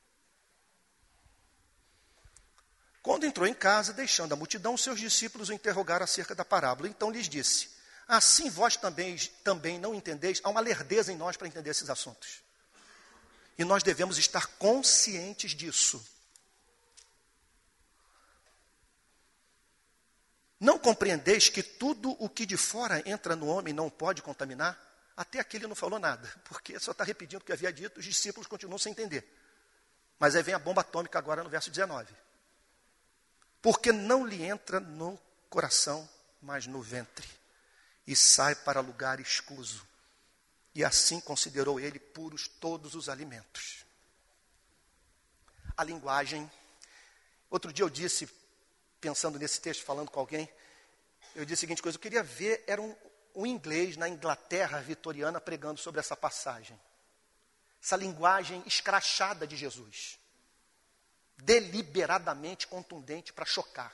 Quando entrou em casa, deixando a multidão, seus discípulos o interrogaram acerca da parábola. Então lhes disse, assim vós também não entendeis, há uma lerdeza em nós para entender esses assuntos. E nós devemos estar conscientes disso. Não compreendeis que tudo o que de fora entra no homem não pode contaminar? Até aqui ele não falou nada, porque só está repetindo o que havia dito, os discípulos continuam sem entender. Mas aí vem a bomba atômica agora no verso 19. Porque não lhe entra no coração, mas no ventre, e sai para lugar escuso. E assim considerou ele puros todos os alimentos. A linguagem. Outro dia eu disse, pensando nesse texto, falando com alguém, eu disse a seguinte coisa: eu queria ver, era um inglês na Inglaterra vitoriana pregando sobre essa passagem. Essa linguagem escrachada de Jesus. Deliberadamente contundente para chocar.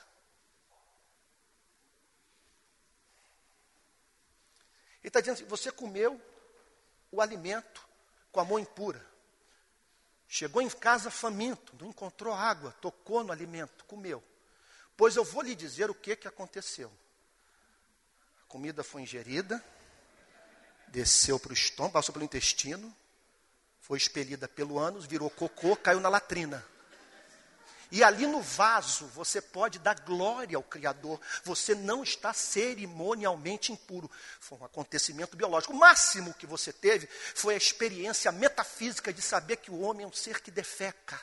Ele está dizendo assim: você comeu o alimento com a mão impura. Chegou em casa faminto, não encontrou água, tocou no alimento, comeu. Pois eu vou lhe dizer o que aconteceu. A comida foi ingerida, desceu para o estômago, passou pelo intestino, foi expelida pelo ânus, virou cocô, caiu na latrina. E ali no vaso você pode dar glória ao Criador. Você não está cerimonialmente impuro. Foi um acontecimento biológico. O máximo que você teve foi a experiência metafísica de saber que o homem é um ser que defeca.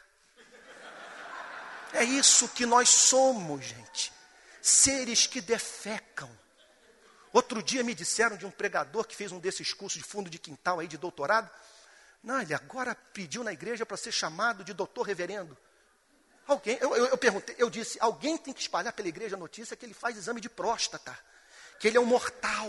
É isso que nós somos, gente. Seres que defecam. Outro dia me disseram de um pregador que fez um desses cursos de fundo de quintal aí de doutorado. Não, ele agora pediu na igreja para ser chamado de doutor reverendo. Alguém, eu perguntei, eu disse, alguém tem que espalhar pela igreja a notícia que ele faz exame de próstata, que ele é um mortal.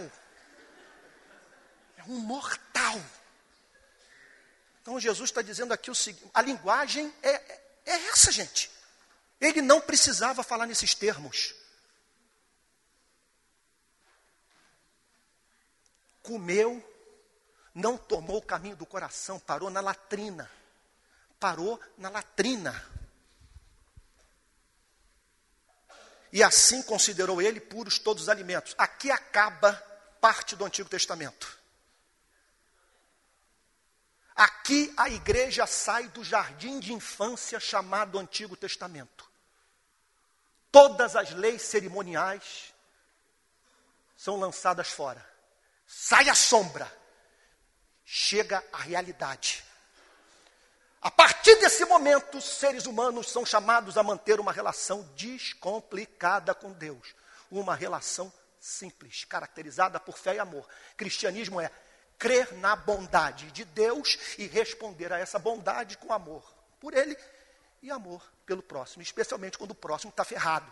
É um mortal. Então Jesus está dizendo aqui o seguinte, a linguagem é essa, gente. Ele não precisava falar nesses termos. Comeu, não tomou o caminho do coração, parou na latrina. Parou na latrina. E assim considerou ele puros todos os alimentos. Aqui acaba parte do Antigo Testamento. Aqui a igreja sai do jardim de infância chamado Antigo Testamento. Todas as leis cerimoniais são lançadas fora. Sai a sombra. Chega a realidade. A partir desse momento, os seres humanos são chamados a manter uma relação descomplicada com Deus. Uma relação simples, caracterizada por fé e amor. Cristianismo é crer na bondade de Deus e responder a essa bondade com amor por Ele e amor pelo próximo, especialmente quando o próximo está ferrado.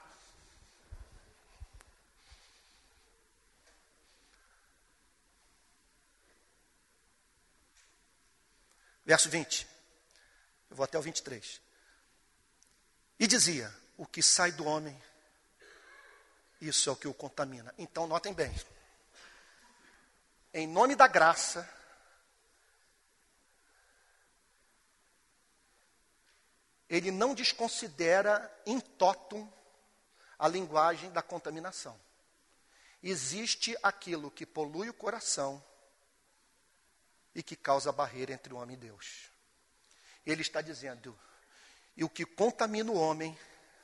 Verso 20. Eu vou até o 23. E dizia, o que sai do homem, isso é o que o contamina. Então, notem bem. Em nome da graça, ele não desconsidera in totum a linguagem da contaminação. Existe aquilo que polui o coração e que causa barreira entre o homem e Deus. Ele está dizendo, e o que contamina o homem,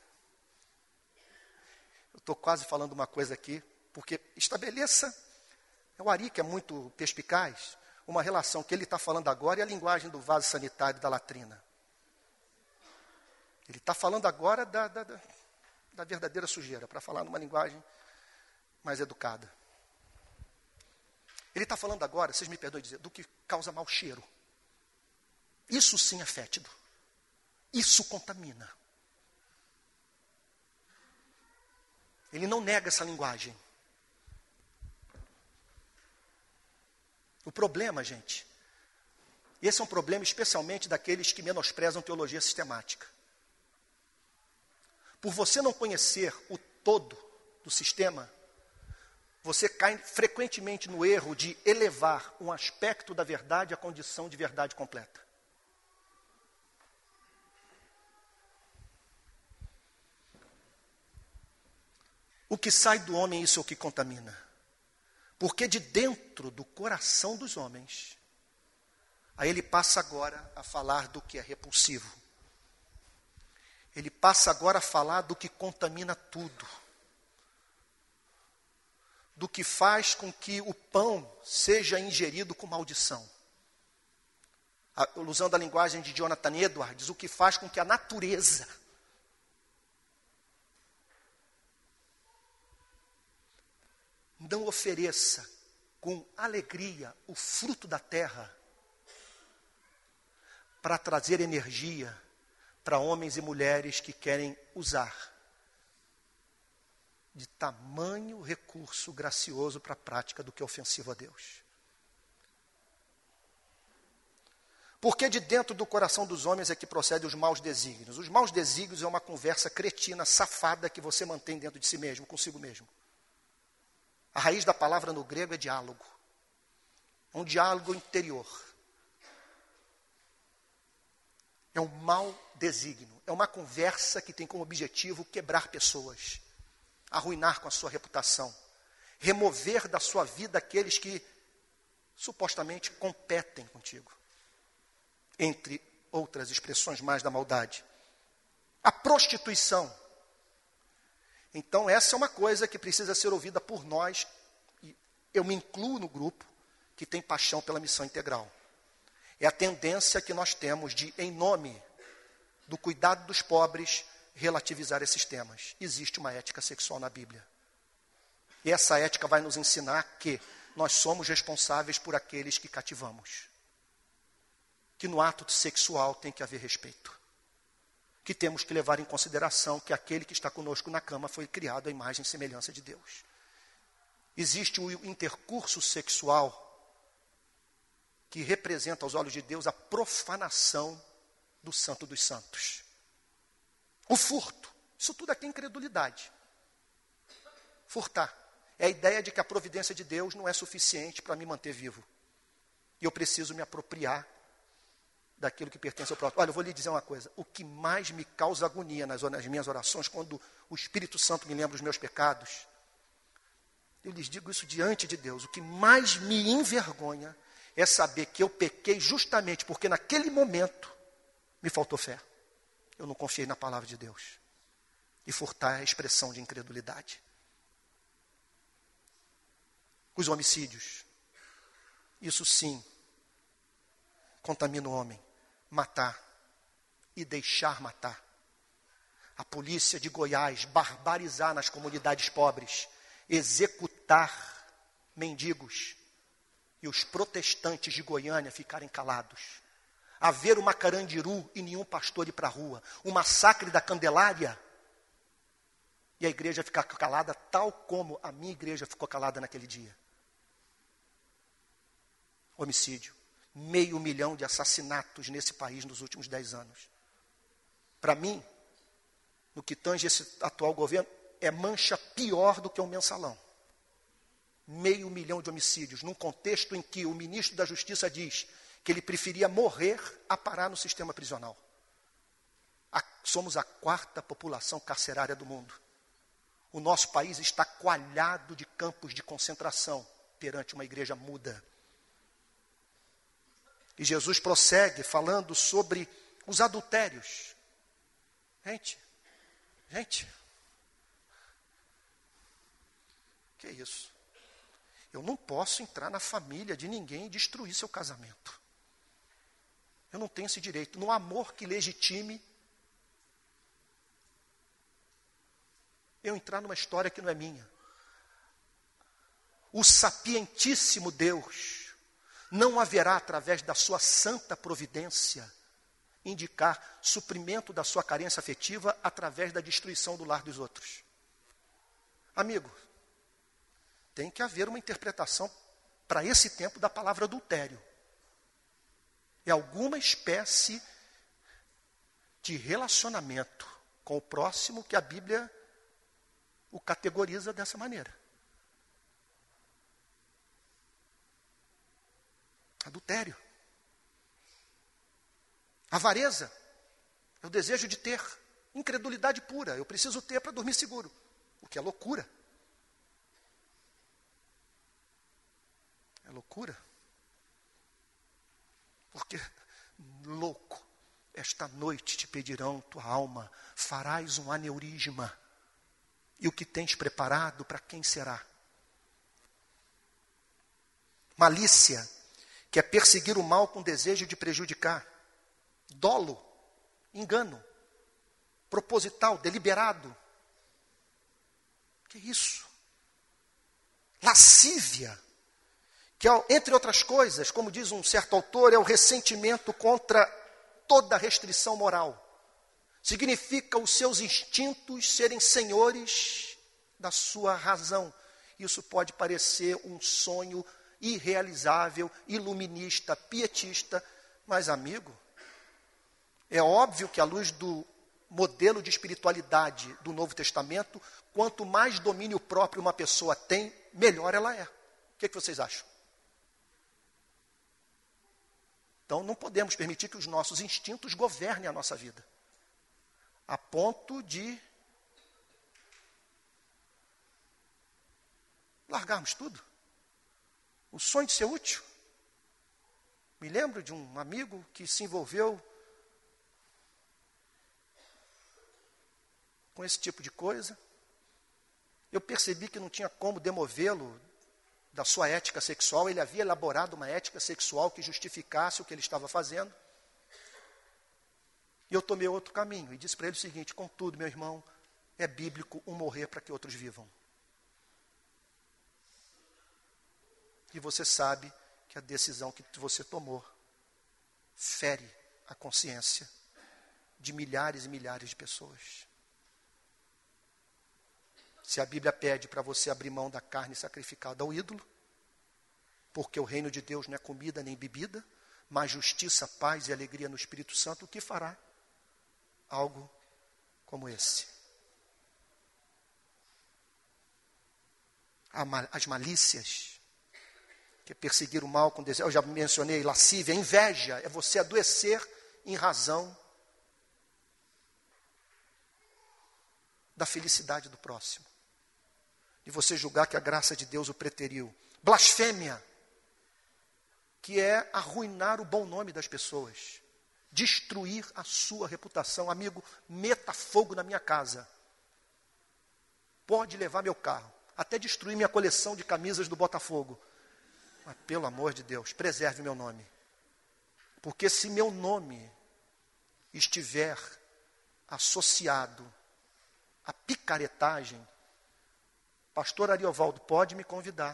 eu estou quase falando uma coisa aqui, porque estabeleça, o Ari que é muito perspicaz, uma relação que ele está falando agora e a linguagem do vaso sanitário da latrina. Ele está falando agora da verdadeira sujeira, para falar numa linguagem mais educada. Ele está falando agora, vocês me perdoem dizer, do que causa mau cheiro. Isso sim é fétido. Isso contamina. Ele não nega essa linguagem. O problema, gente, esse é um problema especialmente daqueles que menosprezam teologia sistemática. Por você não conhecer o todo do sistema, você cai frequentemente no erro de elevar um aspecto da verdade à condição de verdade completa. O que sai do homem, isso é o que contamina. Porque de dentro do coração dos homens, Aí ele passa agora a falar do que é repulsivo. Ele passa agora a falar do que contamina tudo. Do que faz com que o pão seja ingerido com maldição. Usando a linguagem de Jonathan Edwards, o que faz com que a natureza não ofereça com alegria o fruto da terra para trazer energia para homens e mulheres que querem usar de tamanho recurso gracioso para a prática do que é ofensivo a Deus. Porque de dentro do coração dos homens é que procedem os maus desígnios. Os maus desígnios é uma conversa cretina, safada, que você mantém dentro de si mesmo, consigo mesmo. A raiz da palavra no grego é diálogo. É um diálogo interior. É um mau desígnio. É uma conversa que tem como objetivo quebrar pessoas, arruinar com a sua reputação, remover da sua vida aqueles que supostamente competem contigo. Entre outras expressões mais da maldade. A prostituição. Então essa é uma coisa que precisa ser ouvida por nós, e eu me incluo no grupo que tem paixão pela missão integral. É a tendência que nós temos de, em nome do cuidado dos pobres, relativizar esses temas. Existe uma ética sexual na Bíblia. E essa ética vai nos ensinar que nós somos responsáveis por aqueles que cativamos. Que no ato sexual tem que haver respeito. Que temos que levar em consideração que aquele que está conosco na cama foi criado à imagem e semelhança de Deus. Existe o intercurso sexual que representa aos olhos de Deus a profanação do santo dos santos. O furto. Isso tudo aqui é incredulidade. Furtar. É a ideia de que a providência de Deus não é suficiente para me manter vivo. E eu preciso me apropriar daquilo que pertence ao próximo. Olha, eu vou lhe dizer uma coisa. O que mais me causa agonia nas minhas orações, quando o Espírito Santo me lembra os meus pecados, eu lhes digo isso diante de Deus. O que mais me envergonha é saber que eu pequei justamente porque naquele momento me faltou fé. Eu não confiei na palavra de Deus. E furtar é a expressão de incredulidade. Os homicídios. Isso sim contamina o homem. Matar e deixar matar. A polícia de Goiás barbarizar nas comunidades pobres, executar mendigos e os protestantes de Goiânia ficarem calados. Haver uma Carandiru e nenhum pastor ir para a rua. Um massacre da Candelária e a igreja ficar calada tal como a minha igreja ficou calada naquele dia. Homicídio. 500 mil de assassinatos nesse país nos últimos 10 anos. Para mim, no que tange esse atual governo, é mancha pior do que um mensalão. 500 mil de homicídios, num contexto em que o ministro da Justiça diz que ele preferia morrer a parar no sistema prisional. Somos a 4ª população carcerária do mundo. O nosso país está coalhado de campos de concentração perante uma igreja muda. E Jesus prossegue falando sobre os adultérios. Gente, que é isso? Eu não posso entrar na família de ninguém e destruir seu casamento. Eu não tenho esse direito. No amor que legitime eu entrar numa história que não é minha. O sapientíssimo Deus não haverá, através da sua santa providência, indicar suprimento da sua carência afetiva através da destruição do lar dos outros. Amigo, tem que haver uma interpretação para esse tempo da palavra adultério. É alguma espécie de relacionamento com o próximo que a Bíblia o categoriza dessa maneira. Adultério. Avareza. É o desejo de ter. Incredulidade pura. Eu preciso ter para dormir seguro. O que é loucura. É loucura. Porque, louco, esta noite te pedirão tua alma, farás um aneurisma. E o que tens preparado, para quem será? Malícia, que é perseguir o mal com desejo de prejudicar. Dolo, engano, proposital, deliberado. Que isso? Lascívia, que entre outras coisas, como diz um certo autor, é o ressentimento contra toda restrição moral. Significa os seus instintos serem senhores da sua razão. Isso pode parecer um sonho irrealizável, iluminista, pietista, mas, amigo, é óbvio que à luz do modelo de espiritualidade do Novo Testamento, quanto mais domínio próprio uma pessoa tem, melhor ela é. O que vocês acham? Então, não podemos permitir que os nossos instintos governem a nossa vida, a ponto de largarmos tudo. O sonho de ser útil. Me lembro de um amigo que se envolveu com esse tipo de coisa. Eu percebi que não tinha como demovê-lo da sua ética sexual. Ele havia elaborado uma ética sexual que justificasse o que ele estava fazendo. E eu tomei outro caminho e disse para ele o seguinte: contudo, meu irmão, é bíblico um morrer para que outros vivam. E você sabe que a decisão que você tomou fere a consciência de milhares e milhares de pessoas. Se a Bíblia pede para você abrir mão da carne sacrificada ao ídolo, porque o reino de Deus não é comida nem bebida, mas justiça, paz e alegria no Espírito Santo, o que fará? Algo como esse. As malícias, que é perseguir o mal com desejo, eu já mencionei, lascívia, inveja, é você adoecer em razão da felicidade do próximo. E você julgar que a graça de Deus o preteriu. Blasfêmia, que é arruinar o bom nome das pessoas. Destruir a sua reputação. Amigo, meta fogo na minha casa. Pode levar meu carro. Até destruir minha coleção de camisas do Botafogo. Mas, pelo amor de Deus, preserve meu nome. Porque se meu nome estiver associado à picaretagem, pastor Ariovaldo pode me convidar.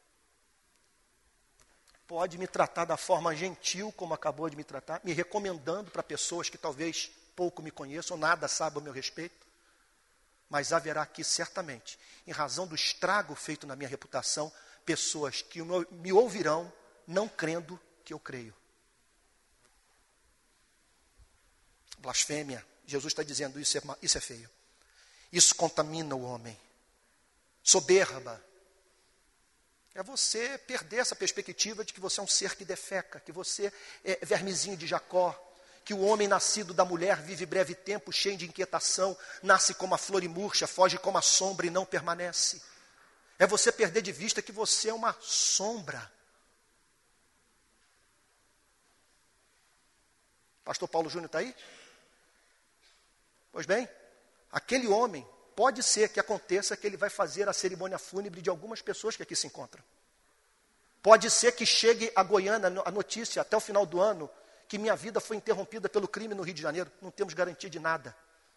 Pode me tratar da forma gentil, como acabou de me tratar, me recomendando para pessoas que talvez pouco me conheçam, nada saibam a meu respeito. Mas haverá aqui, certamente, em razão do estrago feito na minha reputação, pessoas que me ouvirão não crendo que eu creio. Blasfêmia. Jesus está dizendo, isso é feio. Isso contamina o homem. Soberba. É você perder essa perspectiva de que você é um ser que defeca, que você é vermezinho de Jacó, que o homem nascido da mulher vive breve tempo, cheio de inquietação, nasce como a flor e murcha, foge como a sombra e não permanece. É você perder de vista que você é uma sombra. Pastor Paulo Júnior está aí? Pois bem, aquele homem, pode ser que aconteça que ele vai fazer a cerimônia fúnebre de algumas pessoas que aqui se encontram. Pode ser que chegue a Goiânia a notícia até o final do ano que minha vida foi interrompida pelo crime no Rio de Janeiro. Não temos garantia de nada.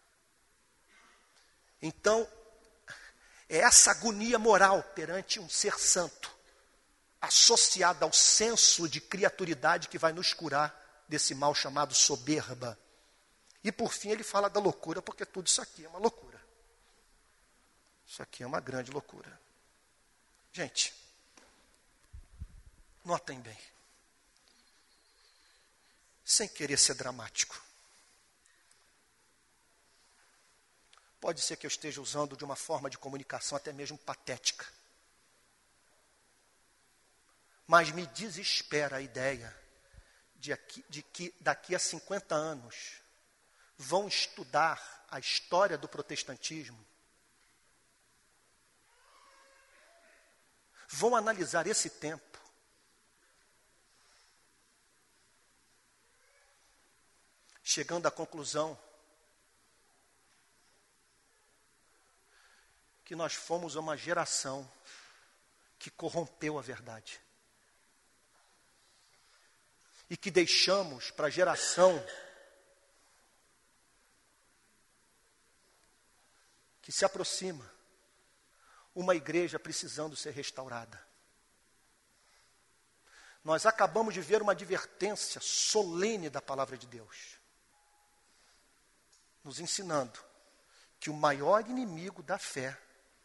Então, é essa agonia moral perante um ser santo, associada ao senso de criaturidade que vai nos curar desse mal chamado soberba. E por fim ele fala da loucura, porque tudo isso aqui é uma loucura. Isso aqui é uma grande loucura. Gente, notem bem. Sem querer ser dramático. Pode ser que eu esteja usando de uma forma de comunicação até mesmo patética. Mas me desespera a ideia de que daqui a 50 anos vão estudar a história do protestantismo, vão analisar esse tempo chegando à conclusão que nós fomos uma geração que corrompeu a verdade. E que deixamos para a geração que se aproxima uma igreja precisando ser restaurada. Nós acabamos de ver uma advertência solene da palavra de Deus, nos ensinando que o maior inimigo da fé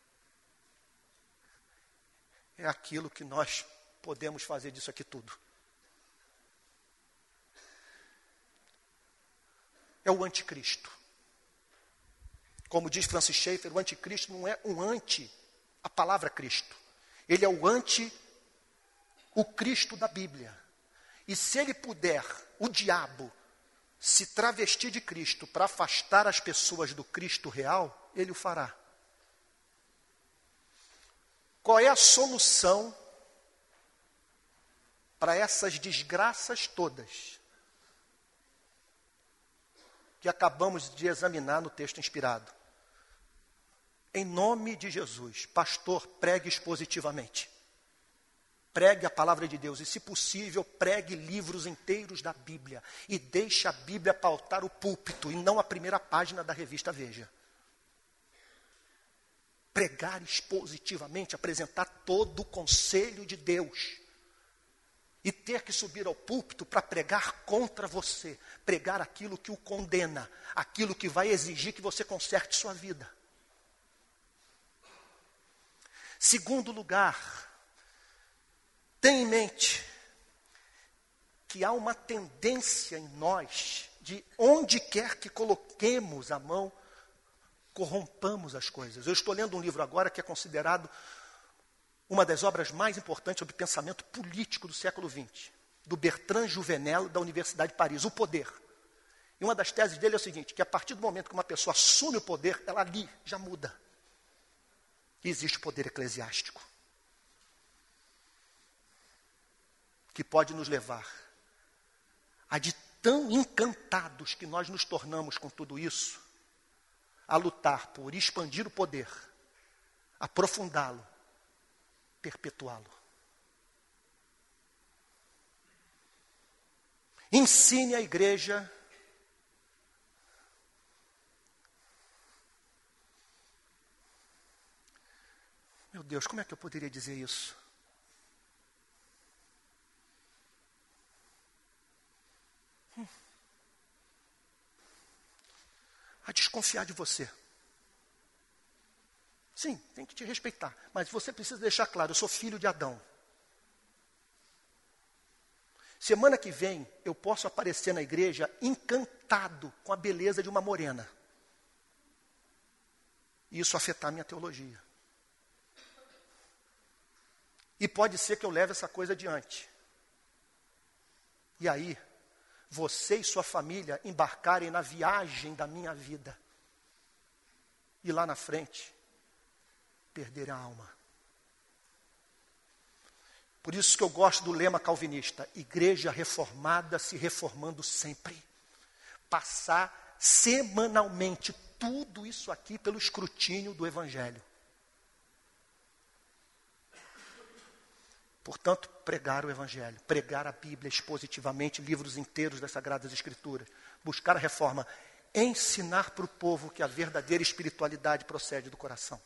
é aquilo que nós podemos fazer disso aqui tudo. É o anticristo. Como diz Francis Schaeffer, o anticristo não é um anti a palavra Cristo. Ele é o Cristo da Bíblia. E se ele puder, o diabo, se travestir de Cristo para afastar as pessoas do Cristo real, ele o fará. Qual é a solução para essas desgraças todas que acabamos de examinar no texto inspirado? Em nome de Jesus, pastor, pregue expositivamente. Pregue a palavra de Deus e, se possível, pregue livros inteiros da Bíblia. E deixe a Bíblia pautar o púlpito e não a primeira página da revista Veja. Pregar expositivamente, apresentar todo o conselho de Deus. E ter que subir ao púlpito para pregar contra você. Pregar aquilo que o condena. Aquilo que vai exigir que você conserte sua vida. Segundo lugar, tenha em mente que há uma tendência em nós, de onde quer que coloquemos a mão, corrompamos as coisas. Eu estou lendo um livro agora que é considerado uma das obras mais importantes sobre pensamento político do século XX, do Bertrand Juvenel, da Universidade de Paris, O Poder. E uma das teses dele é o seguinte, que a partir do momento que uma pessoa assume o poder, ela ali já muda. E existe o poder eclesiástico, que pode nos levar a, de tão encantados que nós nos tornamos com tudo isso, a lutar por expandir o poder, aprofundá-lo, perpetuá-lo. Ensine a igreja Meu Deus, como é que eu poderia dizer isso? A desconfiar de você. Sim, tem que te respeitar. Mas você precisa deixar claro, eu sou filho de Adão. Semana que vem, eu posso aparecer na igreja encantado com a beleza de uma morena. E isso afetar minha teologia. E pode ser que eu leve essa coisa adiante. E aí, você e sua família embarcarem na viagem da minha vida. E lá na frente, perderem a alma. Por isso que eu gosto do lema calvinista, igreja reformada se reformando sempre. Passar semanalmente tudo isso aqui pelo escrutínio do Evangelho. Portanto, pregar o Evangelho, pregar a Bíblia expositivamente, livros inteiros das Sagradas Escrituras, buscar a reforma, ensinar para o povo que a verdadeira espiritualidade procede do coração.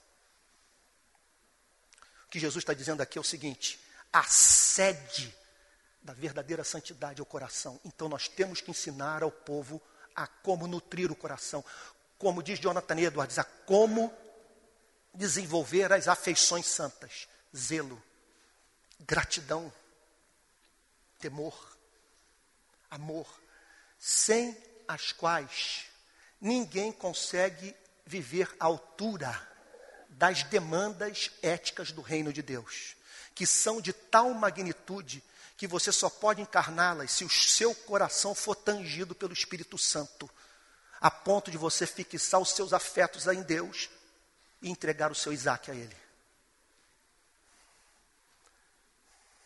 O que Jesus está dizendo aqui é o seguinte, a sede da verdadeira santidade é o coração. Então nós temos que ensinar ao povo a como nutrir o coração, como diz Jonathan Edwards, a como desenvolver as afeições santas, zelo, gratidão, temor, amor, sem as quais ninguém consegue viver à altura das demandas éticas do reino de Deus, que são de tal magnitude que você só pode encarná-las se o seu coração for tangido pelo Espírito Santo, a ponto de você fixar os seus afetos em Deus e entregar o seu Isaac a Ele.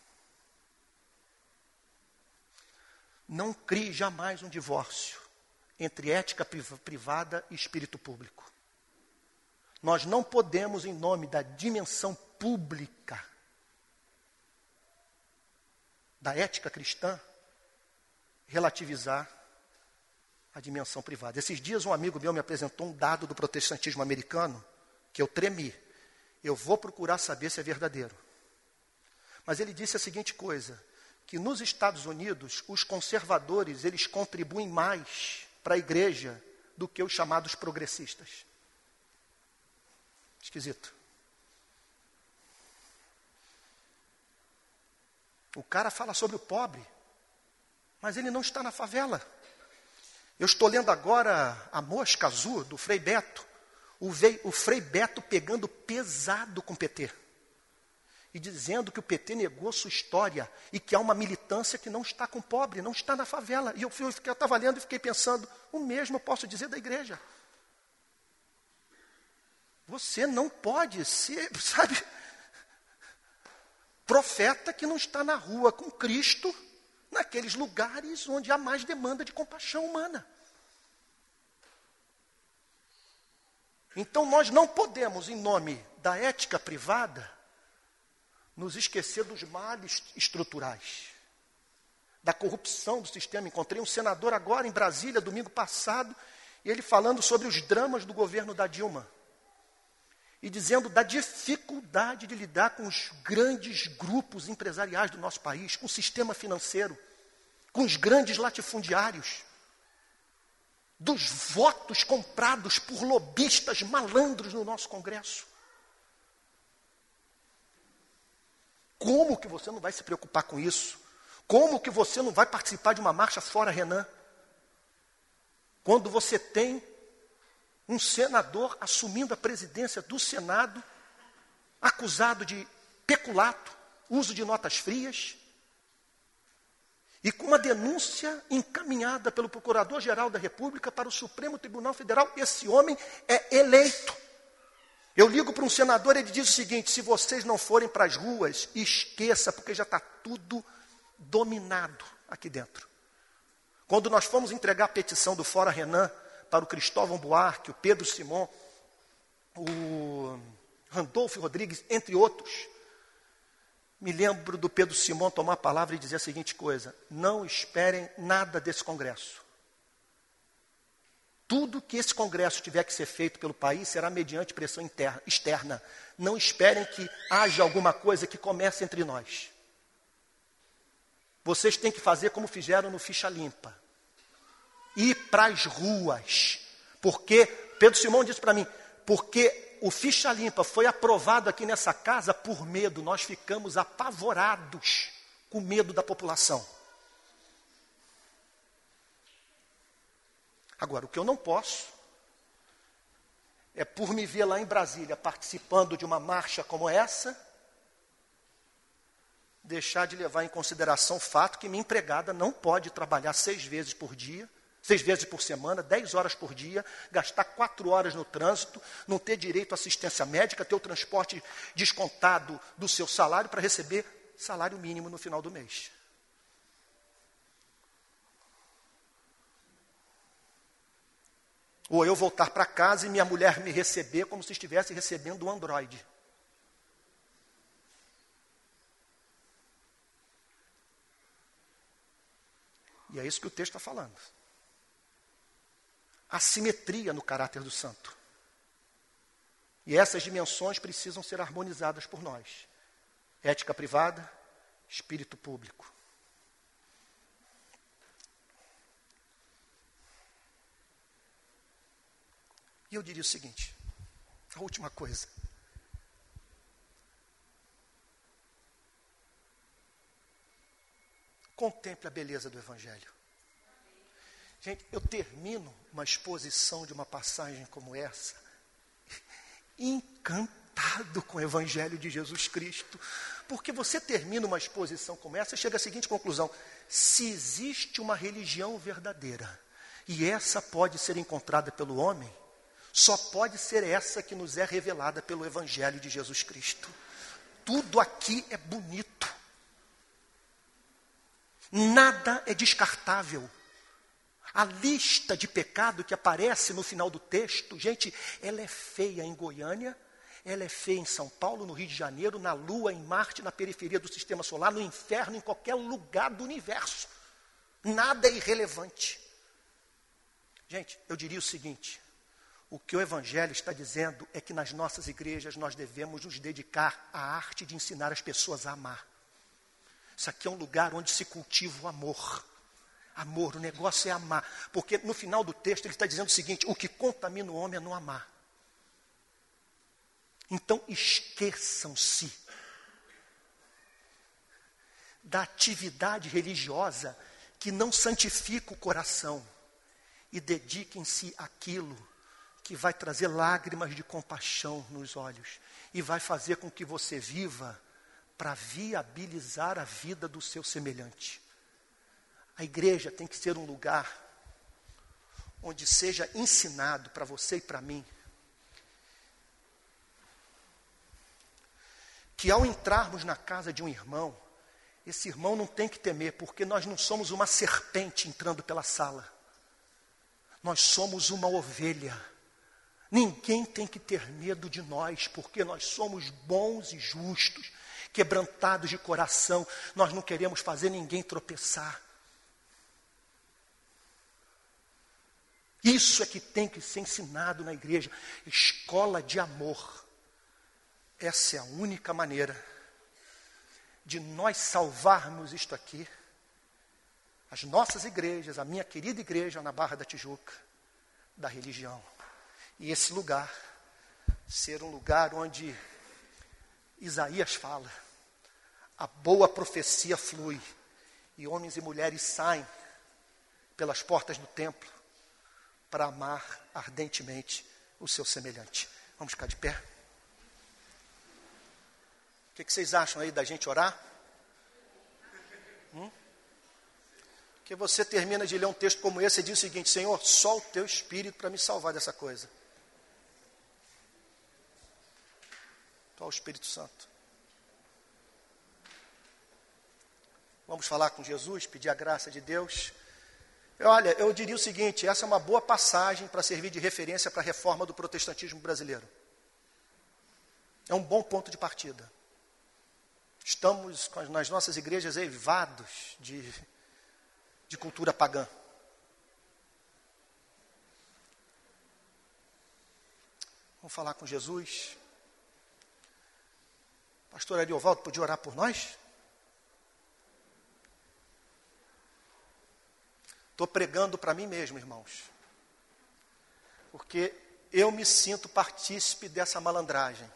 Não crie jamais um divórcio entre ética privada e espírito público. Nós não podemos, em nome da dimensão pública da ética cristã, relativizar a dimensão privada. Esses dias um amigo meu me apresentou um dado do protestantismo americano que eu tremi. Eu vou procurar saber se é verdadeiro. Mas ele disse a seguinte coisa, que nos Estados Unidos os conservadores eles contribuem mais para a igreja do que os chamados progressistas. Esquisito. O cara fala sobre o pobre, mas ele não está na favela. Eu estou lendo agora A Mosca Azul, do Frei Beto. O Frei Beto pegando pesado com o PT. E dizendo que o PT negou sua história e que há uma militância que não está com o pobre, não está na favela. E eu estava lendo e fiquei pensando, o mesmo eu posso dizer da igreja. Você não pode ser, sabe, profeta que não está na rua com Cristo, naqueles lugares onde há mais demanda de compaixão humana. Então nós não podemos, em nome da ética privada, nos esquecer dos males estruturais, da corrupção do sistema. Encontrei um senador agora em Brasília, domingo passado, e ele falando sobre os dramas do governo da Dilma. E dizendo da dificuldade de lidar com os grandes grupos empresariais do nosso país, com o sistema financeiro, com os grandes latifundiários, dos votos comprados por lobistas malandros no nosso Congresso. Como que você não vai se preocupar com isso? Como que você não vai participar de uma marcha fora Renan? Quando você tem um senador assumindo a presidência do Senado, acusado de peculato, uso de notas frias, e com uma denúncia encaminhada pelo Procurador-Geral da República para o Supremo Tribunal Federal, esse homem é eleito. Eu ligo para um senador e ele diz o seguinte, se vocês não forem para as ruas, esqueça, porque já está tudo dominado aqui dentro. Quando nós fomos entregar a petição do Fora Renan para o Cristóvão Buarque, o Pedro Simon, o Randolfo Rodrigues, entre outros, me lembro do Pedro Simon tomar a palavra e dizer a seguinte coisa, não esperem nada desse Congresso. Tudo que esse Congresso tiver que ser feito pelo país será mediante pressão externa. Não esperem que haja alguma coisa que comece entre nós. Vocês têm que fazer como fizeram no Ficha Limpa. Ir para as ruas. Porque, Pedro Simão disse para mim, porque o Ficha Limpa foi aprovado aqui nessa casa por medo. Nós ficamos apavorados com medo da população. Agora, o que eu não posso é, por me ver lá em Brasília participando de uma marcha como essa, deixar de levar em consideração o fato que minha empregada não pode trabalhar 6 vezes por dia, 6 vezes por semana, 10 horas por dia, gastar 4 horas no trânsito, não ter direito à assistência médica, ter o transporte descontado do seu salário para receber salário mínimo no final do mês. Ou eu voltar para casa e minha mulher me receber como se estivesse recebendo um Android. E é isso que o texto está falando. Assimetria no caráter do santo. E essas dimensões precisam ser harmonizadas por nós. Ética privada, espírito público. E eu diria o seguinte, a última coisa. Contemple a beleza do Evangelho. Gente, eu termino uma exposição de uma passagem como essa, encantado com o Evangelho de Jesus Cristo. Porque você termina uma exposição como essa e chega à seguinte conclusão, se existe uma religião verdadeira, e essa pode ser encontrada pelo homem, só pode ser essa que nos é revelada pelo Evangelho de Jesus Cristo. Tudo aqui é bonito. Nada é descartável. A lista de pecado que aparece no final do texto, gente, ela é feia em Goiânia, ela é feia em São Paulo, no Rio de Janeiro, na Lua, em Marte, na periferia do Sistema Solar, no inferno, em qualquer lugar do universo. Nada é irrelevante. Gente, eu diria o seguinte, o que o Evangelho está dizendo é que nas nossas igrejas nós devemos nos dedicar à arte de ensinar as pessoas a amar. Isso aqui é um lugar onde se cultiva o amor. Amor, o negócio é amar. Porque no final do texto ele está dizendo o seguinte, o que contamina o homem é não amar. Então esqueçam-se da atividade religiosa que não santifica o coração e dediquem-se àquilo que vai trazer lágrimas de compaixão nos olhos e vai fazer com que você viva para viabilizar a vida do seu semelhante. A igreja tem que ser um lugar onde seja ensinado para você e para mim que ao entrarmos na casa de um irmão, esse irmão não tem que temer, porque nós não somos uma serpente entrando pela sala. Nós somos uma ovelha. Ninguém tem que ter medo de nós, porque nós somos bons e justos, quebrantados de coração. Nós não queremos fazer ninguém tropeçar. Isso é que tem que ser ensinado na igreja. Escola de amor. Essa é a única maneira de nós salvarmos isto aqui. As nossas igrejas, a minha querida igreja na Barra da Tijuca, da religião. E esse lugar ser um lugar onde Isaías fala, a boa profecia flui, e homens e mulheres saem pelas portas do templo para amar ardentemente o seu semelhante. Vamos ficar de pé? O que vocês acham aí da gente orar? Porque você termina de ler um texto como esse e diz o seguinte, Senhor, só o teu Espírito para me salvar dessa coisa. Só o Espírito Santo. Vamos falar com Jesus, pedir a graça de Deus. Olha, eu diria o seguinte, essa é uma boa passagem para servir de referência para a reforma do protestantismo brasileiro. É um bom ponto de partida. Estamos nas nossas igrejas eivados de cultura pagã. Vamos falar com Jesus. Pastor Ariovaldo, podia orar por nós? Estou pregando para mim mesmo, irmãos. Porque eu me sinto partícipe dessa malandragem.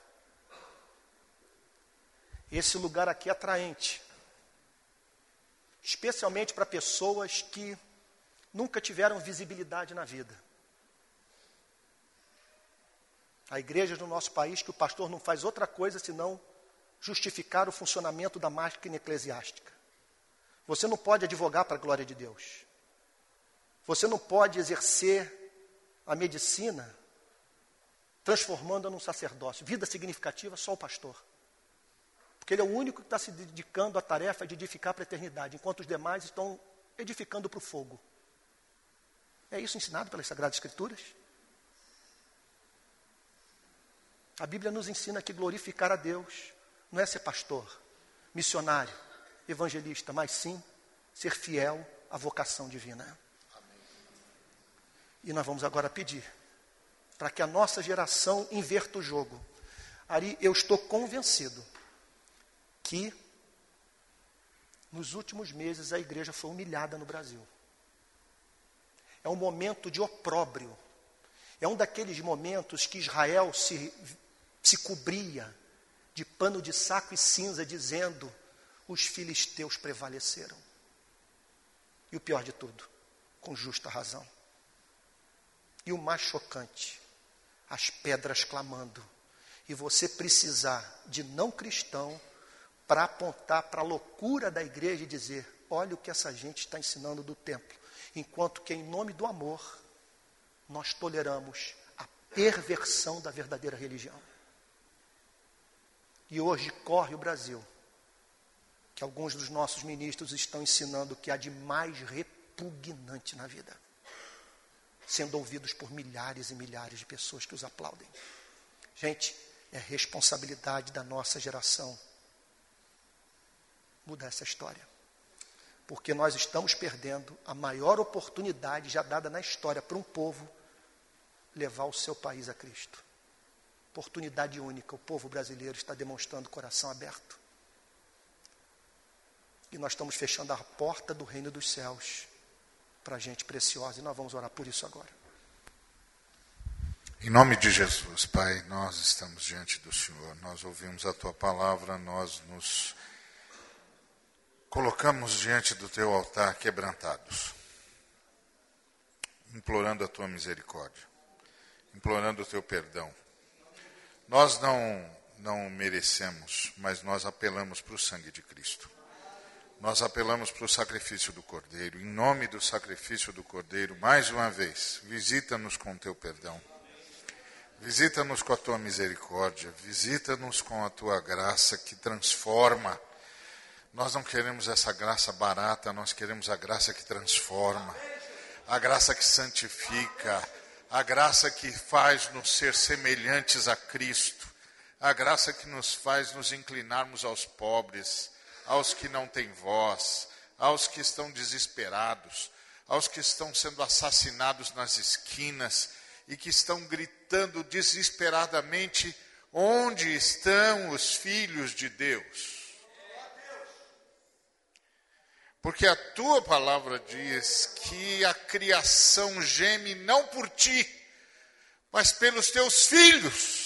Esse lugar aqui é atraente. Especialmente para pessoas que nunca tiveram visibilidade na vida. Há igrejas no nosso país que o pastor não faz outra coisa senão justificar o funcionamento da máquina eclesiástica. Você não pode advogar para a glória de Deus. Você não pode exercer a medicina transformando-a num sacerdócio. Vida significativa, só o pastor. Porque ele é o único que está se dedicando à tarefa de edificar para a eternidade, enquanto os demais estão edificando para o fogo. É isso ensinado pelas Sagradas Escrituras? A Bíblia nos ensina que glorificar a Deus não é ser pastor, missionário, evangelista, mas sim ser fiel à vocação divina. Amém. E nós vamos agora pedir para que a nossa geração inverta o jogo. Ari, eu estou convencido que nos últimos meses a igreja foi humilhada no Brasil. É um momento de opróbrio. É um daqueles momentos que Israel se cobria de pano de saco e cinza, dizendo, os filisteus prevaleceram. E o pior de tudo, com justa razão. E o mais chocante, as pedras clamando. E você precisar de não cristão para apontar para a loucura da igreja e dizer, olha o que essa gente está ensinando do templo. Enquanto que em nome do amor, nós toleramos a perversão da verdadeira religião. E hoje corre o Brasil, que alguns dos nossos ministros estão ensinando o que há de mais repugnante na vida. sendo ouvidos por milhares e milhares de pessoas que os aplaudem. Gente, é responsabilidade da nossa geração mudar essa história. Porque nós estamos perdendo a maior oportunidade já dada na história para um povo levar o seu país a Cristo. Oportunidade única, o povo brasileiro está demonstrando coração aberto. E nós estamos fechando a porta do reino dos céus para gente preciosa, e nós vamos orar por isso agora. Em nome de Jesus, Pai, nós estamos diante do Senhor, nós ouvimos a Tua palavra, nós nos colocamos diante do Teu altar quebrantados, implorando a Tua misericórdia, implorando o Teu perdão. Nós não merecemos, mas nós apelamos para o sangue de Cristo. Nós apelamos para o sacrifício do Cordeiro. Em nome do sacrifício do Cordeiro, mais uma vez, visita-nos com o Teu perdão. Visita-nos com a Tua misericórdia. Visita-nos com a Tua graça que transforma. Nós não queremos essa graça barata, nós queremos a graça que transforma. A graça que santifica. A graça que faz-nos ser semelhantes a Cristo. A graça que nos faz nos inclinarmos aos pobres, aos que não têm voz, aos que estão desesperados, aos que estão sendo assassinados nas esquinas e que estão gritando desesperadamente: onde estão os filhos de Deus? Porque a Tua palavra diz que a criação geme não por Ti, mas pelos Teus filhos.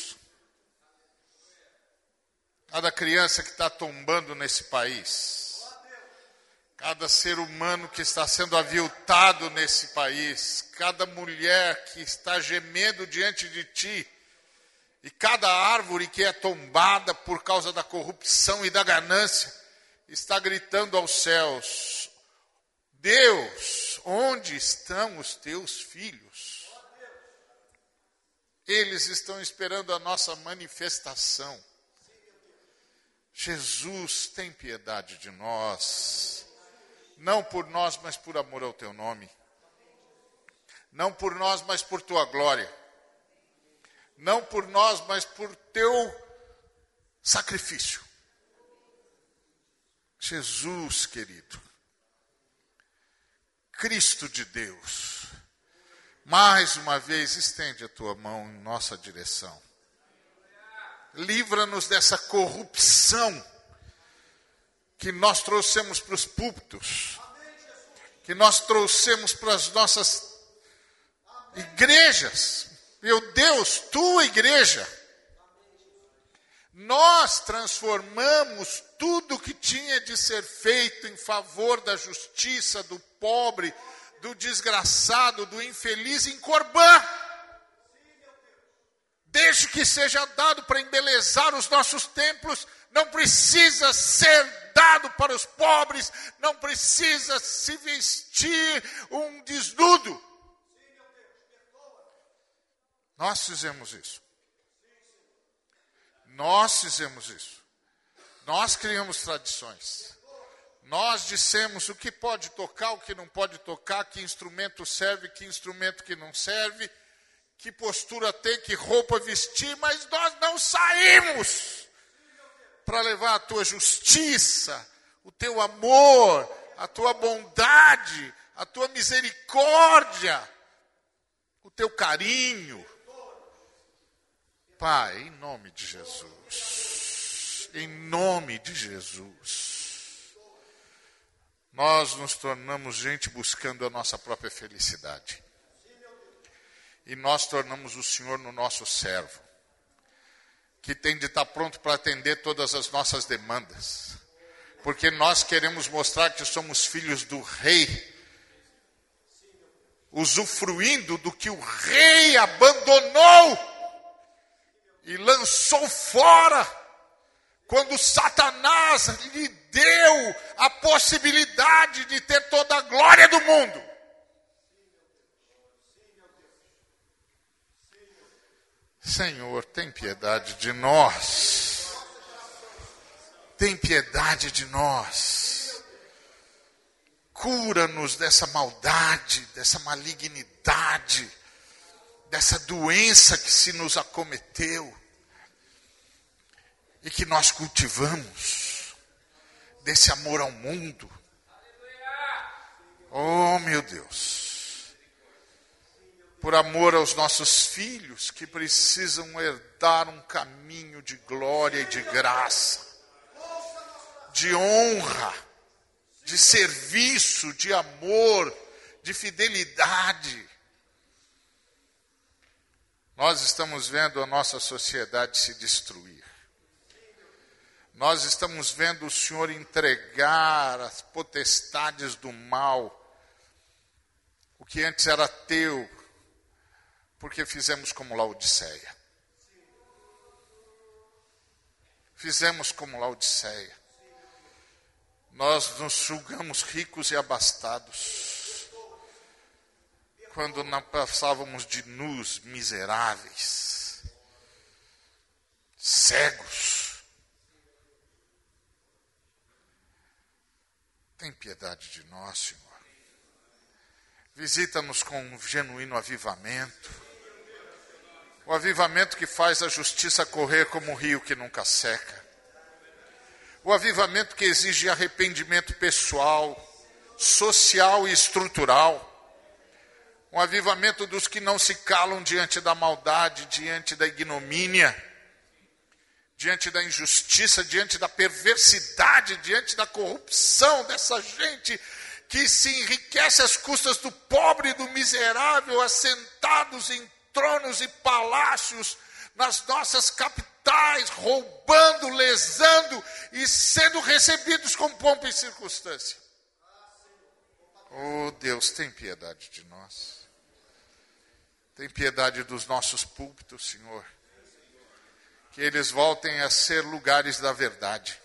Cada criança que está tombando nesse país, cada ser humano que está sendo aviltado nesse país, cada mulher que está gemendo diante de Ti, e cada árvore que é tombada por causa da corrupção e da ganância, está gritando aos céus: Deus, onde estão os Teus filhos? Eles estão esperando a nossa manifestação. Jesus, tem piedade de nós, não por nós, mas por amor ao Teu nome, não por nós, mas por Tua glória, não por nós, mas por Teu sacrifício. Jesus, querido, Cristo de Deus, mais uma vez estende a Tua mão em nossa direção. Livra-nos dessa corrupção que nós trouxemos para os púlpitos, que nós trouxemos para as nossas igrejas. Meu Deus, Tua igreja. Nós transformamos tudo que tinha de ser feito em favor da justiça, do pobre, do desgraçado, do infeliz em corbã. Desde que seja dado para embelezar os nossos templos, não precisa ser dado para os pobres, não precisa se vestir um desnudo. Nós fizemos isso. Nós fizemos isso. Nós criamos tradições. Nós dissemos o que pode tocar, o que não pode tocar, que instrumento serve, que instrumento que não serve, que postura tem, que roupa vestir, mas nós não saímos para levar a Tua justiça, o Teu amor, a Tua bondade, a Tua misericórdia, o Teu carinho. Pai, em nome de Jesus, em nome de Jesus, nós nos tornamos gente buscando a nossa própria felicidade. E nós tornamos o Senhor no nosso servo, que tem de estar pronto para atender todas as nossas demandas. Porque nós queremos mostrar que somos filhos do Rei, usufruindo do que o Rei abandonou e lançou fora, quando Satanás lhe deu a possibilidade de ter toda a glória do mundo. Senhor, tem piedade de nós. Tem piedade de nós. cura-nos dessa maldade, dessa malignidade, dessa doença que se nos acometeu e que nós cultivamos, desse amor ao mundo. Oh, meu Deus, por amor aos nossos filhos que precisam herdar um caminho de glória e de graça, de honra, de serviço, de amor, de fidelidade. Nós estamos vendo a nossa sociedade se destruir. Nós estamos vendo o Senhor entregar as potestades do mal, o que antes era teu, porque fizemos como Laodiceia. Fizemos como Laodiceia. Nós nos julgamos ricos e abastados, quando não passávamos de nus, miseráveis, cegos. Tem piedade de nós, Senhor. Visita-nos com um genuíno avivamento. O avivamento que faz a justiça correr como um rio que nunca seca. O avivamento que exige arrependimento pessoal, social e estrutural. Um avivamento dos que não se calam diante da maldade, diante da ignomínia, diante da injustiça, diante da perversidade, diante da corrupção dessa gente que se enriquece às custas do pobre e do miserável, assentados em tronos e palácios, nas nossas capitais, roubando, lesando e sendo recebidos com pompa e circunstância. Oh, Deus, tem piedade de nós. Tem piedade dos nossos púlpitos, Senhor. Que eles voltem a ser lugares da verdade.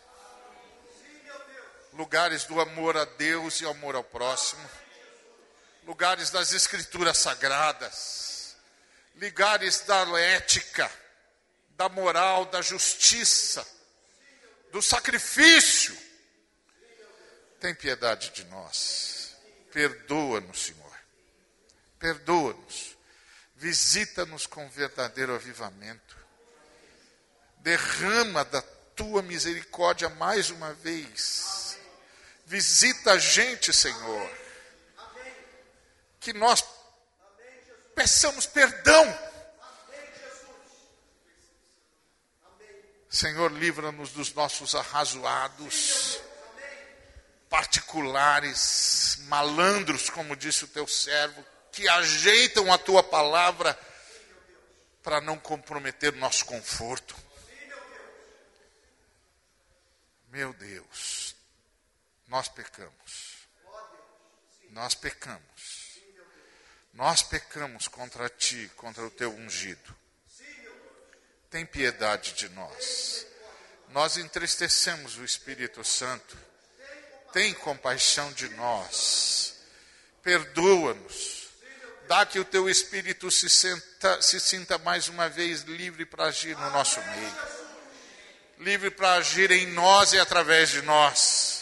Lugares do amor a Deus e amor ao próximo. Lugares das escrituras sagradas. Lugares da ética, da moral, da justiça, do sacrifício. Tem piedade de nós. Perdoa-nos, Senhor. Perdoa-nos. Visita-nos com verdadeiro avivamento. Derrama da tua misericórdia mais uma vez. Visita a gente, Senhor. Que nós peçamos perdão. Senhor, livra-nos dos nossos arrazoados, particulares, malandros, como disse o teu servo, que ajeitam a tua palavra para não comprometer o nosso conforto. Meu Deus, nós pecamos. Nós pecamos. Nós pecamos contra ti, contra o teu ungido. Tem piedade de nós. Nós entristecemos o Espírito Santo. Tem compaixão de nós. Perdoa-nos. Dá que o teu Espírito se sinta mais uma vez livre para agir no nosso meio. Livre para agir em nós e através de nós.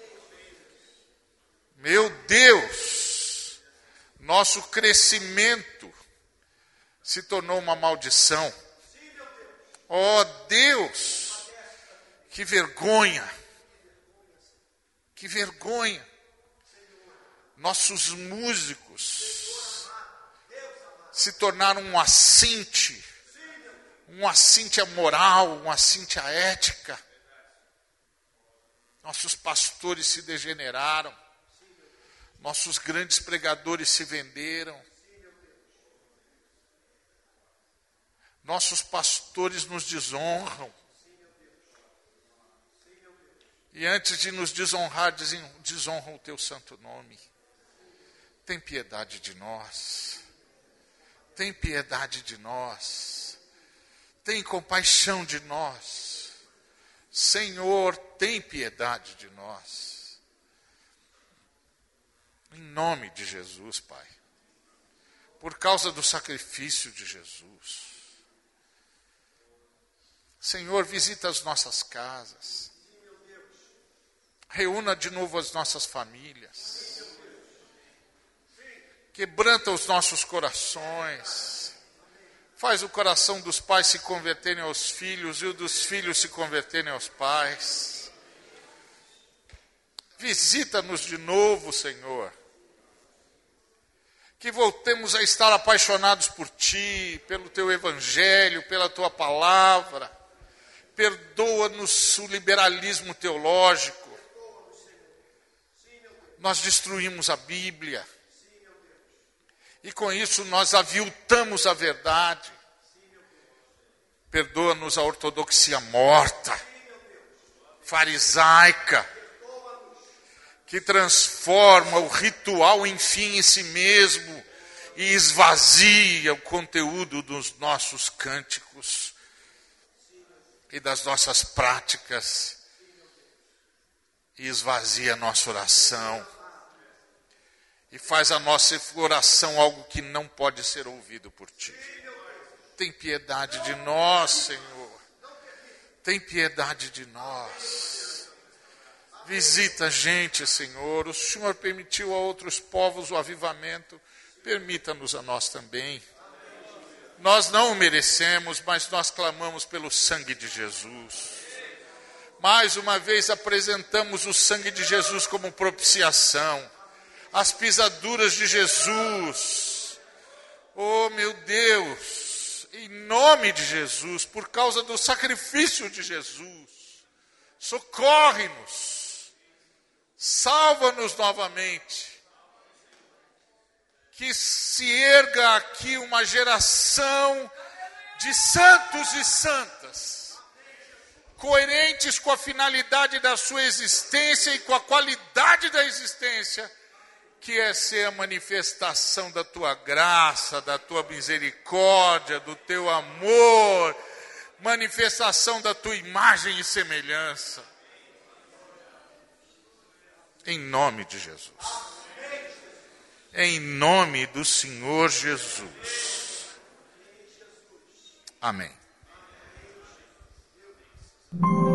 Meu Deus, nosso crescimento se tornou uma maldição. Oh Deus, que vergonha, que vergonha. Nossos músicos se tornaram um assinte à moral, um assinte à ética. Nossos pastores se degeneraram, nossos grandes pregadores se venderam. Nossos pastores nos desonram. E antes de nos desonrar, desonram o teu santo nome. Tem piedade de nós. Tem piedade de nós. Tem compaixão de nós. Senhor, tem piedade de nós. Em nome de Jesus, Pai. Por causa do sacrifício de Jesus. Senhor, visita as nossas casas. Reúna de novo as nossas famílias. Quebranta os nossos corações. Faz o coração dos pais se converterem aos filhos e o dos filhos se converterem aos pais. Visita-nos de novo, Senhor. Que voltemos a estar apaixonados por Ti, pelo Teu Evangelho, pela Tua Palavra. Perdoa-nos o liberalismo teológico. Nós destruímos a Bíblia. E com isso nós aviltamos a verdade. Perdoa-nos a ortodoxia morta, farisaica, que transforma o ritual em fim em si mesmo e esvazia o conteúdo dos nossos cânticos e das nossas práticas, e esvazia a nossa oração, e faz a nossa oração algo que não pode ser ouvido por Ti. Tem piedade de nós, Senhor. Tem piedade de nós. Visita a gente, Senhor. O Senhor permitiu a outros povos o avivamento. Permita-nos a nós também. Nós não o merecemos, mas nós clamamos pelo sangue de Jesus. Mais uma vez apresentamos o sangue de Jesus como propiciação. As pisaduras de Jesus. Oh, meu Deus, em nome de Jesus, por causa do sacrifício de Jesus, socorre-nos, salva-nos novamente. Que se erga aqui uma geração de santos e santas, coerentes com a finalidade da sua existência e com a qualidade da existência, que é ser a manifestação da Tua graça, da Tua misericórdia, do Teu amor, manifestação da Tua imagem e semelhança. Em nome de Jesus. Em nome do Senhor Jesus. Amém.